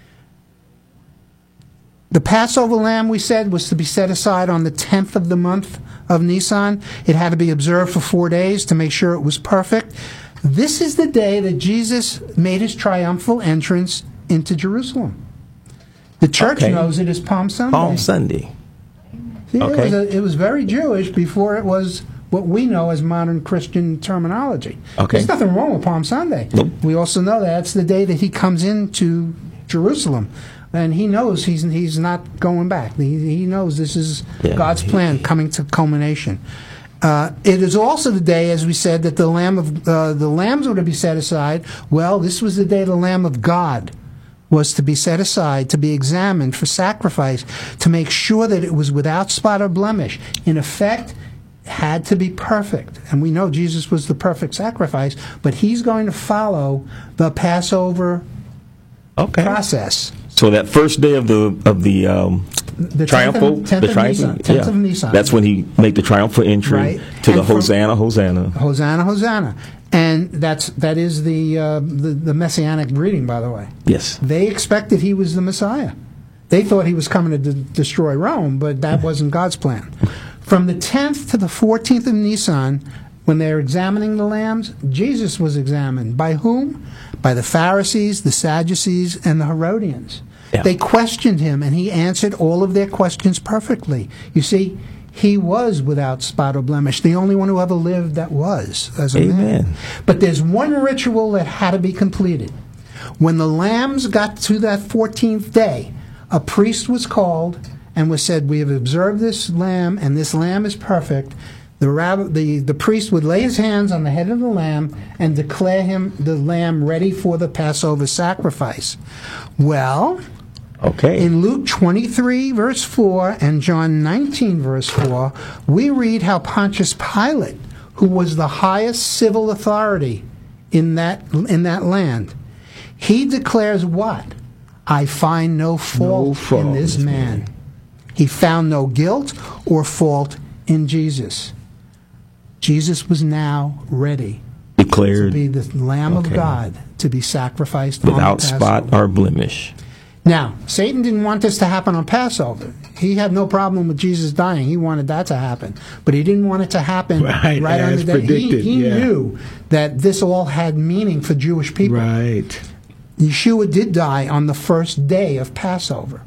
C: The Passover lamb, we said, was to be set aside on the tenth of the month of Nisan. It had to be observed for four days to make sure it was perfect. This is the day that Jesus made his triumphal entrance into Jerusalem. The church
B: Okay.
C: knows it as Palm Sunday.
B: Palm Sunday.
C: See, it,
B: Okay.
C: was a, it was very Jewish before it was what we know as modern Christian terminology.
B: Okay.
C: There's nothing wrong with Palm Sunday.
B: Nope.
C: We also know that that's the day that he comes into Jerusalem. And he knows he's he's not going back. He, he knows this is
B: Yeah,
C: God's
B: he-
C: plan coming to culmination. Uh, it is also the day, as we said, that the lamb of uh, the lambs were to be set aside. Well, this was the day the Lamb of God was to be set aside, to be examined for sacrifice, to make sure that it was without spot or blemish. In effect, had to be perfect. And we know Jesus was the perfect sacrifice, but he's going to follow the Passover
B: Okay.
C: process.
B: So that first day of the of the um,
C: The
B: triumphal,
C: tenth of, tenth
B: the
C: of
B: triumphal,
C: Nisan, tenth
B: yeah.
C: of Nisan.
B: That's when he made the triumphal entry
C: Right.
B: to the
C: And from-
B: Hosanna, Hosanna.
C: Hosanna, Hosanna. And that's that is the, uh, the the messianic breeding, by the way.
B: Yes.
C: They expected he was the Messiah. They thought he was coming to de- destroy Rome, but that wasn't God's plan. From the tenth to the fourteenth of Nisan, when they're examining the lambs, Jesus was examined. By whom? By the Pharisees, the Sadducees, and the Herodians.
B: Yeah.
C: They questioned him, and he answered all of their questions perfectly. You see, he was without spot or blemish, the only one who ever lived that was as a man.
B: Amen.
C: But there's one ritual that had to be completed. When the lambs got to that fourteenth day, a priest was called and was said, we have observed this lamb, and this lamb is perfect. The, rab- the, the priest would lay his hands on the head of the lamb and declare him the lamb ready for the Passover sacrifice. Well,
B: Okay.
C: in Luke twenty-three, verse four, and John nineteen, verse four, we read how Pontius Pilate, who was the highest civil authority in that, in that land, he declares what? I find no fault,
A: No fault
C: in this
A: in this
C: man. He found no guilt or fault in Jesus. Jesus was now ready to
B: Declared
C: be the Lamb
B: Okay.
C: of God to be sacrificed on the
B: without
C: Passover.
B: spot or blemish.
C: Now, Satan didn't want this to happen on Passover. He had no problem with Jesus dying. He wanted that to happen. But he didn't want it to happen
A: Right,
C: right, on
A: as
C: the day. He,
A: predicted,
C: he
A: yeah.
C: knew that this all had meaning for Jewish people.
A: Right.
C: Yeshua did die on the first day of Passover.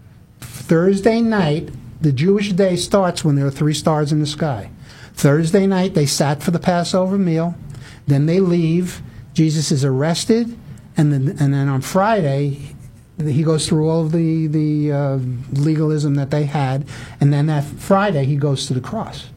C: Thursday night, the Jewish day starts when there are three stars in the sky. Thursday night, they sat for the Passover meal. Then they leave. Jesus is arrested. And then, and then on Friday, he goes through all of the, the uh, legalism that they had. And then that Friday, he goes to the cross.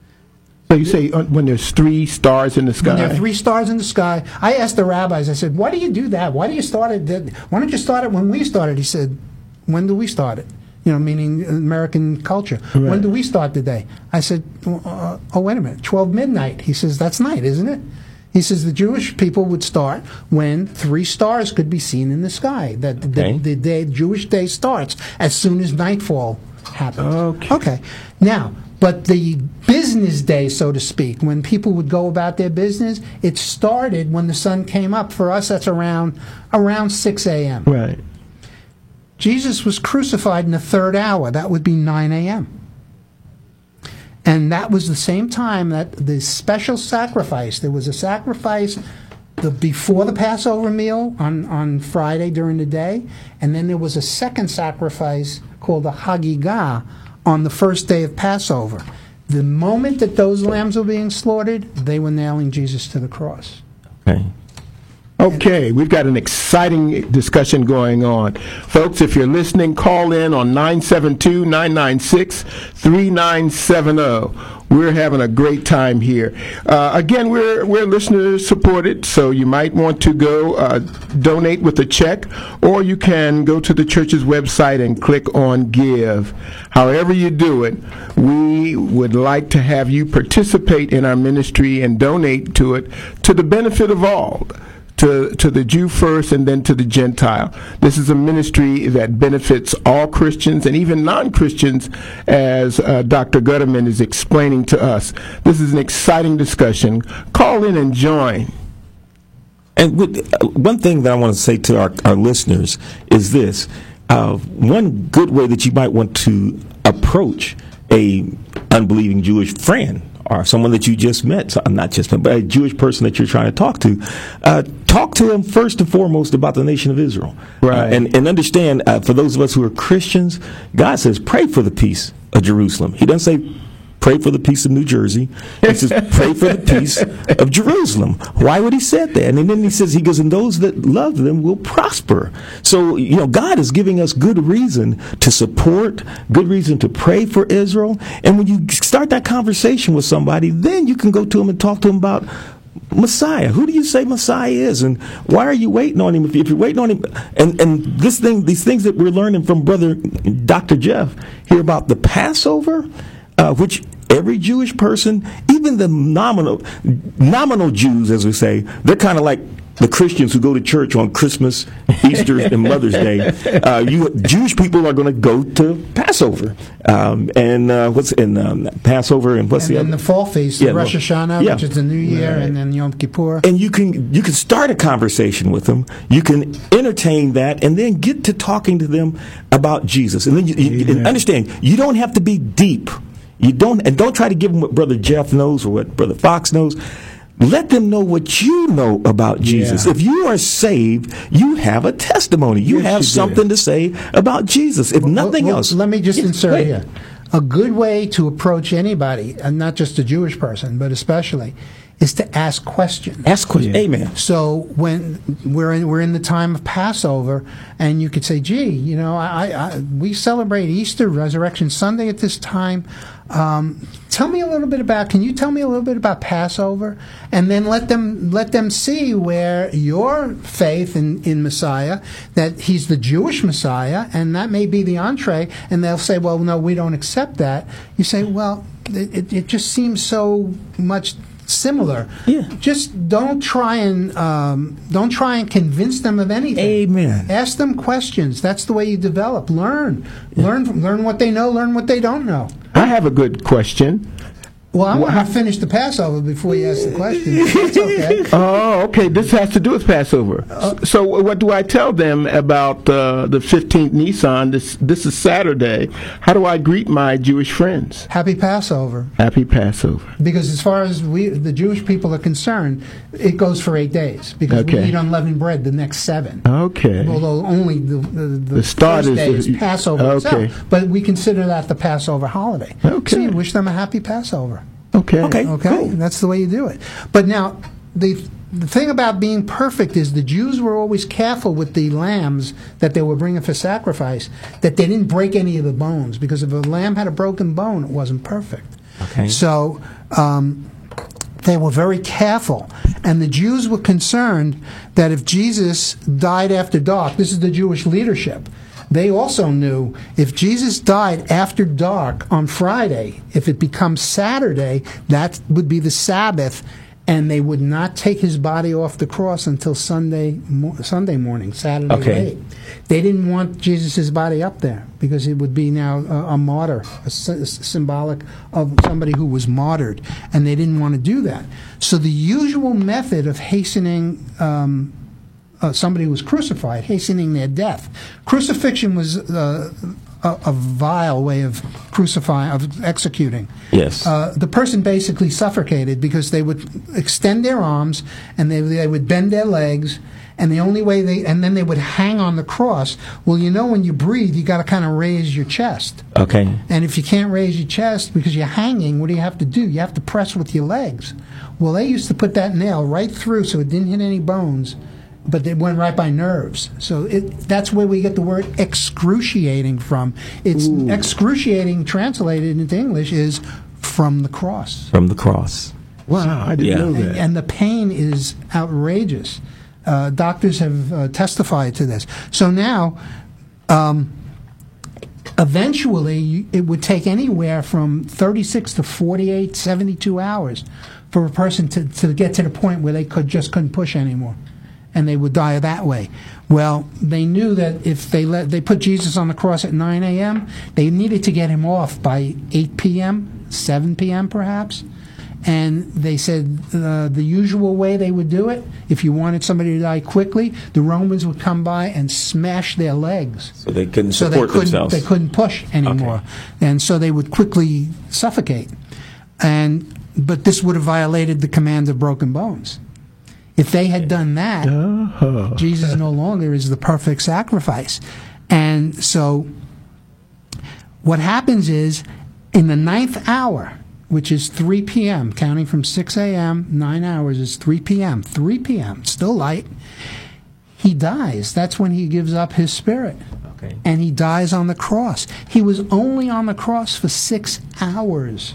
A: So you say uh, when there's three stars in the sky?
C: When there are three stars in the sky, I asked the rabbis, I said, why do you do that? Why do you start it? that- Why don't you start it when we started? He said, when do we start it? You know, meaning American culture. When
A: Right.
C: do we start the day? I said, uh, oh, wait a minute, twelve midnight. He says, that's night, isn't it? He says the Jewish people would start when three stars could be seen in the sky. That
B: Okay.
C: the, the day, Jewish day starts as soon as nightfall happens.
A: Okay.
C: Okay. Now, but the business day, so to speak, when people would go about their business, it started when the sun came up. For us, that's around around six a.m.
A: Right.
C: Jesus was crucified in the third hour. That would be nine a.m. And that was the same time that the special sacrifice, there was a sacrifice the before the Passover meal on, on Friday during the day, and then there was a second sacrifice called the Hagigah on the first day of Passover. The moment that those lambs were being slaughtered, they were nailing Jesus to the cross.
B: Okay.
A: Okay, we've got an exciting discussion going on. Folks, if you're listening, call in on nine seven two, nine nine six, three nine seven zero. We're having a great time here. Uh, again, we're we're listener supported, so you might want to go uh, donate with a check, or you can go to the church's website and click on Give. However you do it, we would like to have you participate in our ministry and donate to it to the benefit of all. To, to the Jew first and then to the Gentile. This is a ministry that benefits all Christians and even non-Christians, as uh, Doctor Gutterman is explaining to us. This is an exciting discussion. Call in and join.
B: And with, uh, one thing that I want to say to our, our listeners is this. Uh, one good way that you might want to approach a unbelieving Jewish friend or someone that you just met, so, not just met, but a Jewish person that you're trying to talk to, uh, talk to them first and foremost about the nation of Israel.
A: Right.
B: Uh, and, and understand, uh, for those of us who are Christians, God says, pray for the peace of Jerusalem. He doesn't say, pray for the peace of New Jersey. He says, pray for the peace of Jerusalem. Why would he say that? And then he says, he goes, and those that love them will prosper. So, you know, God is giving us good reason to support, good reason to pray for Israel. And when you start that conversation with somebody, then you can go to them and talk to them about Messiah. Who do you say Messiah is, and why are you waiting on him? If, if you're waiting on him, and and this thing, these things that we're learning from Brother Doctor Jeff here about the Passover, uh, which every Jewish person, even the nominal nominal Jews, as we say, they're kind of like the Christians who go to church on Christmas, Easter, and Mother's Day. Uh, you Jewish people are going to go to Passover, um, and uh, what's in um, Passover, and what's
C: and
B: the
C: then
B: other?
C: the fall feast,
B: Yeah,
C: Rosh Hashanah,
B: yeah.
C: which is the New Year,
A: Right.
C: and then Yom Kippur.
B: And you can you can start a conversation with them. You can entertain that, and then get to talking to them about Jesus. And then you, you and understand, you don't have to be deep. You don't, and don't try to give them what Brother Jeff knows or what Brother Fox knows. Let them know what you know about Jesus.
A: Yeah.
B: If you are saved, you have a testimony. You
A: Yes,
B: have
A: you do.
B: something to say about Jesus. If nothing
C: Well,
B: else,
C: let me just
B: Yeah,
C: insert
B: go ahead.
C: here. A good way to approach anybody, and not just a Jewish person, but especially, is to ask questions.
B: Ask questions.
A: Yeah.
B: Amen.
C: So when we're in, we're in the time of Passover, and you could say, "Gee, you know, I, I we celebrate Easter, Resurrection Sunday at this time. Um, tell me a little bit about. Can you tell me a little bit about Passover?" And then let them let them see where your faith in, in Messiah, that he's the Jewish Messiah, and that may be the entree. And they'll say, "Well, no, we don't accept that." You say, "Well, it, it just seems so much similar."
B: Yeah.
C: Just don't try and um, don't try and convince them of anything.
B: Amen.
C: Ask them questions. That's the way you develop. Learn, learn, from, learn what they know. Learn what they don't know.
A: I have a good question.
C: Well, I want to finish the Passover before you ask the question. That's okay.
A: Oh, okay. This has to do with Passover. So, what do I tell them about uh, the fifteenth Nisan? This this is Saturday. How do I greet my Jewish friends?
C: Happy Passover.
A: Happy Passover.
C: Because as far as we, the Jewish people are concerned, it goes for eight days. Because
A: Okay.
C: we eat unleavened bread the next seven.
A: Okay.
C: Although only the, the, the,
A: The start
C: first
A: is
C: day
A: the-
C: is Passover
A: okay.
C: itself. But we consider that the Passover holiday.
A: Okay.
C: So you wish them a happy Passover.
A: Okay.
B: Okay.
C: Okay,
B: Cool.
C: that's the way you do it. But now, the the thing about being perfect is the Jews were always careful with the lambs that they were bringing for sacrifice, that they didn't break any of the bones, because if a lamb had a broken bone, it wasn't perfect.
B: Okay.
C: So um, they were very careful, and the Jews were concerned that if Jesus died after dark, this is the Jewish leadership. They also knew if Jesus died after dark on Friday, if it becomes Saturday, that would be the Sabbath, and they would not take his body off the cross until Sunday mo- Sunday morning, Saturday
B: Okay.
C: late. They didn't want Jesus' body up there because it would be now a, a martyr, a, sy- symbolic of somebody who was martyred, and they didn't want to do that. So the usual method of hastening um, Uh, somebody who was crucified, hastening their death. Crucifixion was uh, a, a vile way of crucifying, of executing.
B: Yes.
C: Uh, the person basically suffocated because they would extend their arms and they they would bend their legs, and the only way they and then they would hang on the cross. Well, you know, when you breathe, you got to kind of raise your chest.
B: Okay.
C: And if you can't raise your chest because you're hanging, what do you have to do? You have to press with your legs. Well, they used to put that nail right through so it didn't hit any bones, but it went right by nerves. So it, that's where we get the word excruciating from. It's Ooh. excruciating, translated into English, is from the cross.
B: From the cross.
A: Wow, I didn't
B: yeah.
A: know that.
C: And, and the pain is outrageous. Uh, doctors have uh, testified to this. So now, um, eventually, you, it would take anywhere from thirty-six to forty-eight, seventy-two hours for a person to, to get to the point where they could just couldn't push anymore, and they would die that way. Well, they knew that if they let they put Jesus on the cross at nine a.m., they needed to get him off by eight p.m., seven p.m. perhaps. And they said uh, the usual way they would do it, if you wanted somebody to die quickly, the Romans would come by and smash their legs.
B: So they couldn't
C: so
B: support
C: they couldn't,
B: themselves.
C: They couldn't push anymore. Okay. And so they would quickly suffocate. And but this would have violated the command of broken bones. If they had done that, uh-huh. Jesus no longer is the perfect sacrifice. And so what happens is, in the ninth hour, which is three p.m., counting from six a.m., nine hours is three p.m., three p.m., still light, he dies. That's when he gives up his spirit.
B: Okay.
C: And he dies on the cross. He was only on the cross for six hours.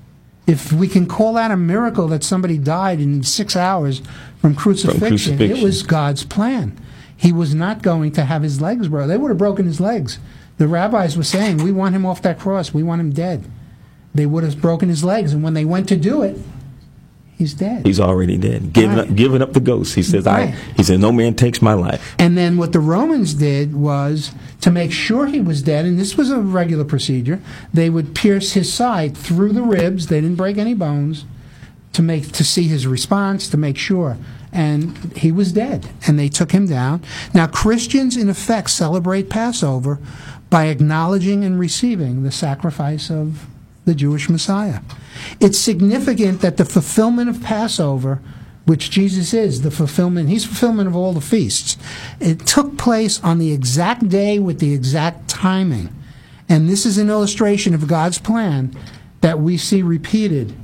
C: If we can call that a miracle that somebody died in six hours from crucifixion,
B: from crucifixion.
C: It was God's plan. He was not going to have his legs broken. They would have broken his legs. The rabbis were saying, we want him off that cross. We want him dead. They would have broken his legs, and when they went to do it, he's dead.
B: He's already dead. Giving
C: right.
B: up, giving up the ghost. He says,
C: right.
B: "I." He said, "No man takes my life."
C: And then what the Romans did was to make sure he was dead, and this was a regular procedure. They would pierce his side through the ribs. They didn't break any bones to make to see his response, to make sure. And he was dead, and they took him down. Now, Christians, in effect, celebrate Passover by acknowledging and receiving the sacrifice of the Jewish Messiah. It's significant that the fulfillment of Passover, which Jesus is, the fulfillment, he's fulfillment of all the feasts, it took place on the exact day with the exact timing. And this is an illustration of God's plan that we see repeated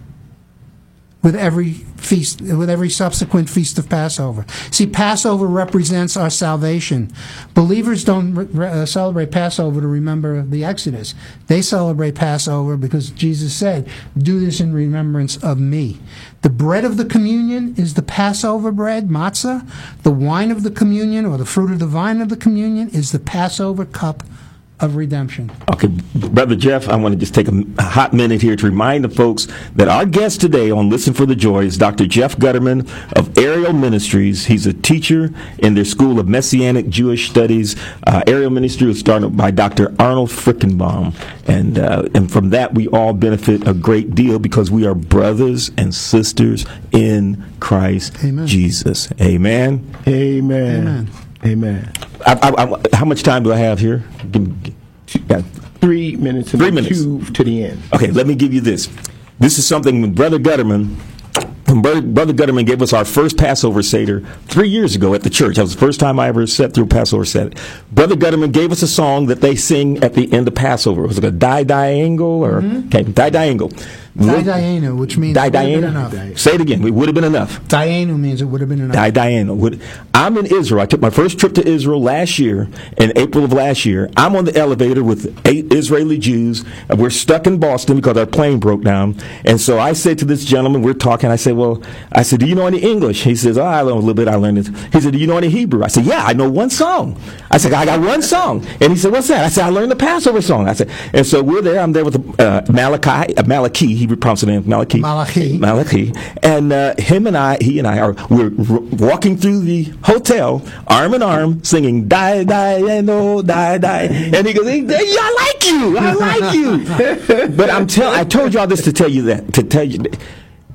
C: with every feast, with every subsequent feast of Passover. See, Passover represents our salvation. Believers don't re- uh, celebrate Passover to remember the Exodus. They celebrate Passover because Jesus said, "Do this in remembrance of me." The bread of the communion is the Passover bread, matzah. The wine of the communion, or the fruit of the vine of the communion, is the Passover cup of redemption.
B: Okay, Brother Jeff, I want to just take a hot minute here to remind the folks that our guest today on Listen for the Joy is Doctor Jeff Gutterman of Ariel Ministries. He's a teacher in their School of Messianic Jewish Studies. Uh, Ariel Ministry was started by Doctor Arnold Frickenbaum, and uh, and from that we all benefit a great deal because we are brothers and sisters in Christ
C: Amen.
B: Jesus. Amen.
A: Amen.
C: Amen.
A: Amen.
B: I, I, I, how much time do I have here? Give me, yeah.
A: Three minutes and
B: Three minutes.
A: two to the end.
B: Okay, let me give you this. This is something when Brother Gutterman, when Brother, Brother Gutterman gave us our first Passover Seder three years ago at the church. That was the first time I ever sat through Passover Seder. Brother Gutterman gave us a song that they sing at the end of Passover. It was like a Die Die Angle, or
C: mm-hmm.
B: okay, Die Die Angle.
C: Die Dianu, which means
B: Die
C: it would have been
B: Diana.
C: enough.
B: Say it again. It would have been enough.
C: Dianu means it would have been enough.
B: Die Diana. Would- I'm in Israel. I took my first trip to Israel last year, in April of last year. I'm on the elevator with eight Israeli Jews. And we're stuck in Boston because our plane broke down. And so I said to this gentleman, we're talking, I said, well, I said, do you know any English? He says, oh, I know a little bit. I learned it. He said, do you know any Hebrew? I said, yeah, I know one song. I said, I got one song. And he said, what's that? I said, I learned the Passover song. I said, and so we're there. I'm there with uh, Malachi, uh, Malachi, he pronounced the name Malachi.
C: Malachi.
B: Malachi. And uh, him and I, he and I are, we're r- walking through the hotel, arm in arm, singing, die, die, no, die, die. And he goes, hey, I like you, I like you. But I'm tell, I told y'all this to tell you that, to tell you that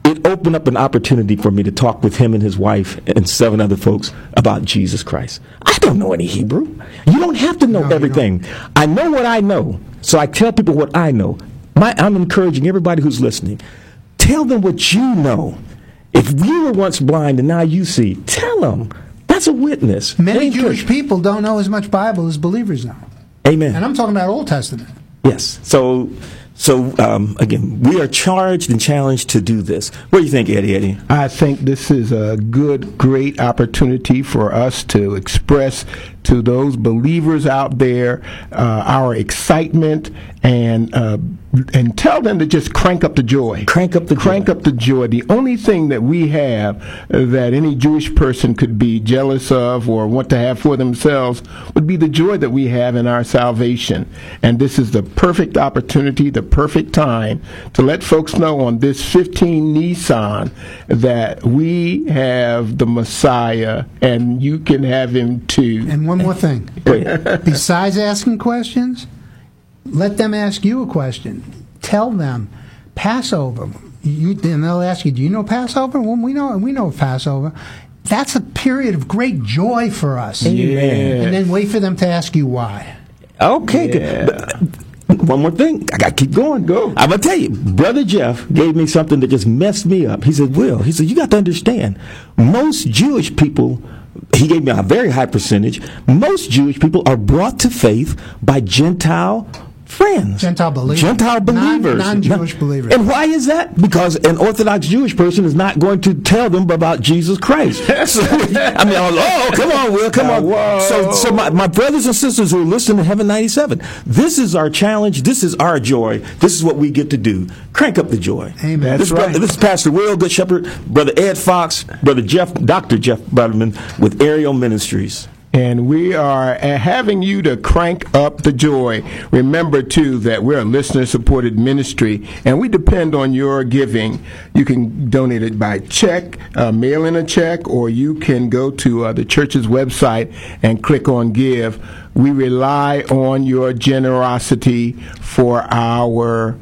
B: it opened up an opportunity for me to talk with him and his wife and seven other folks about Jesus Christ. I don't know any Hebrew. You don't have to know
C: No,
B: everything. I know what I know, so I tell people what I know. My, I'm encouraging everybody who's listening, tell them what you know. If you were once blind and now you see, tell them. That's a witness.
C: Many
B: They
C: Jewish
B: encourage-
C: people don't know as much Bible as believers know.
B: Amen.
C: And I'm talking about Old Testament.
B: Yes. So, so um, again, we are charged and challenged to do this. What do you think, Eddie? Eddie?
A: I think this is a good, great opportunity for us to express to those believers out there uh, our excitement and uh, and tell them to just crank up the joy.
B: Crank up the
A: crank
B: joy.
A: up the joy. The only thing that we have uh, that any Jewish person could be jealous of or want to have for themselves would be the joy that we have in our salvation. And this is the perfect opportunity, the perfect time to let folks know on this fifteen Nissan that we have the Messiah and you can have him too.
C: And one more thing. Besides asking questions, let them ask you a question. Tell them Passover. You, and they'll ask you, "Do you know Passover?" Well, we know we know Passover. That's a period of great joy for us.
B: Amen.
C: And then wait for them to ask you why.
B: Okay.
A: Yeah.
B: Good. But, one more thing. I got to keep going. Go. I'm going to tell you, Brother Jeff gave me something that just messed me up. He said, Will, he said, you got to understand, most Jewish people, he gave me a very high percentage, most Jewish people are brought to faith by Gentile friends.
C: Gentile believers.
B: Gentile believers.
C: Non, non-Jewish believers.
B: And why is that? Because an Orthodox Jewish person is not going to tell them about Jesus Christ. So, I mean, oh, come on, Will, come on.
A: Whoa.
B: So, so my, my brothers and sisters who are listening to Heaven ninety-seven, this is our challenge. This is our joy. This is what we get to do. Crank up the joy.
C: Amen.
A: That's
B: This,
A: right.
B: brother, this is Pastor Will, Good Shepherd, Brother Ed Fox, Brother Jeff, Doctor Jeff Butterman with Ariel Ministries.
A: And we are uh, having you to crank up the joy. Remember, too, that we're a listener-supported ministry, and we depend on your giving. You can donate it by check, uh, mail in a check, or you can go to uh, the church's website and click on Give. We rely on your generosity for our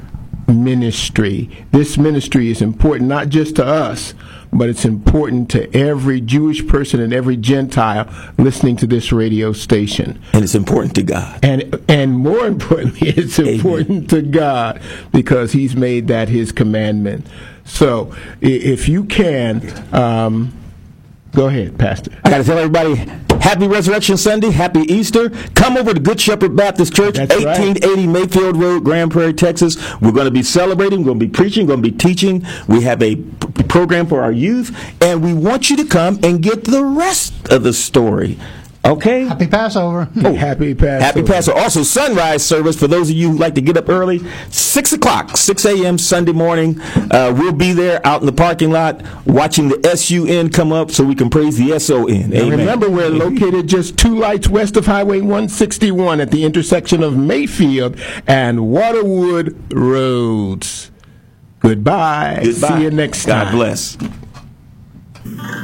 A: ministry. This ministry is important not just to us, but it's important to every Jewish person and every Gentile listening to this radio station.
B: And it's important to God.
A: And and more importantly, it's important to God because He's made that His commandment. So i- if you can, um, go ahead, Pastor.
B: I got to tell everybody, happy Resurrection Sunday, happy Easter. Come over to Good Shepherd Baptist Church,
A: That's right.
B: eighteen eighty Mayfield Road, Grand Prairie, Texas. We're going to be celebrating, we're going to be preaching, we're going to be teaching. We have a p- program for our youth, and we want you to come and get the rest of the story. Okay?
C: Happy Passover.
A: Oh, happy Passover.
B: Happy Passover. Also, sunrise service for those of you who like to get up early. Six o'clock, six a.m. Sunday morning. Uh, we'll be there out in the parking lot watching the S U N come up so we can praise the S O N.
A: And
B: Amen.
A: remember, we're located just two lights west of Highway one sixty-one at the intersection of Mayfield and Waterwood Roads. Goodbye.
B: Goodbye.
A: See you next time.
B: God bless.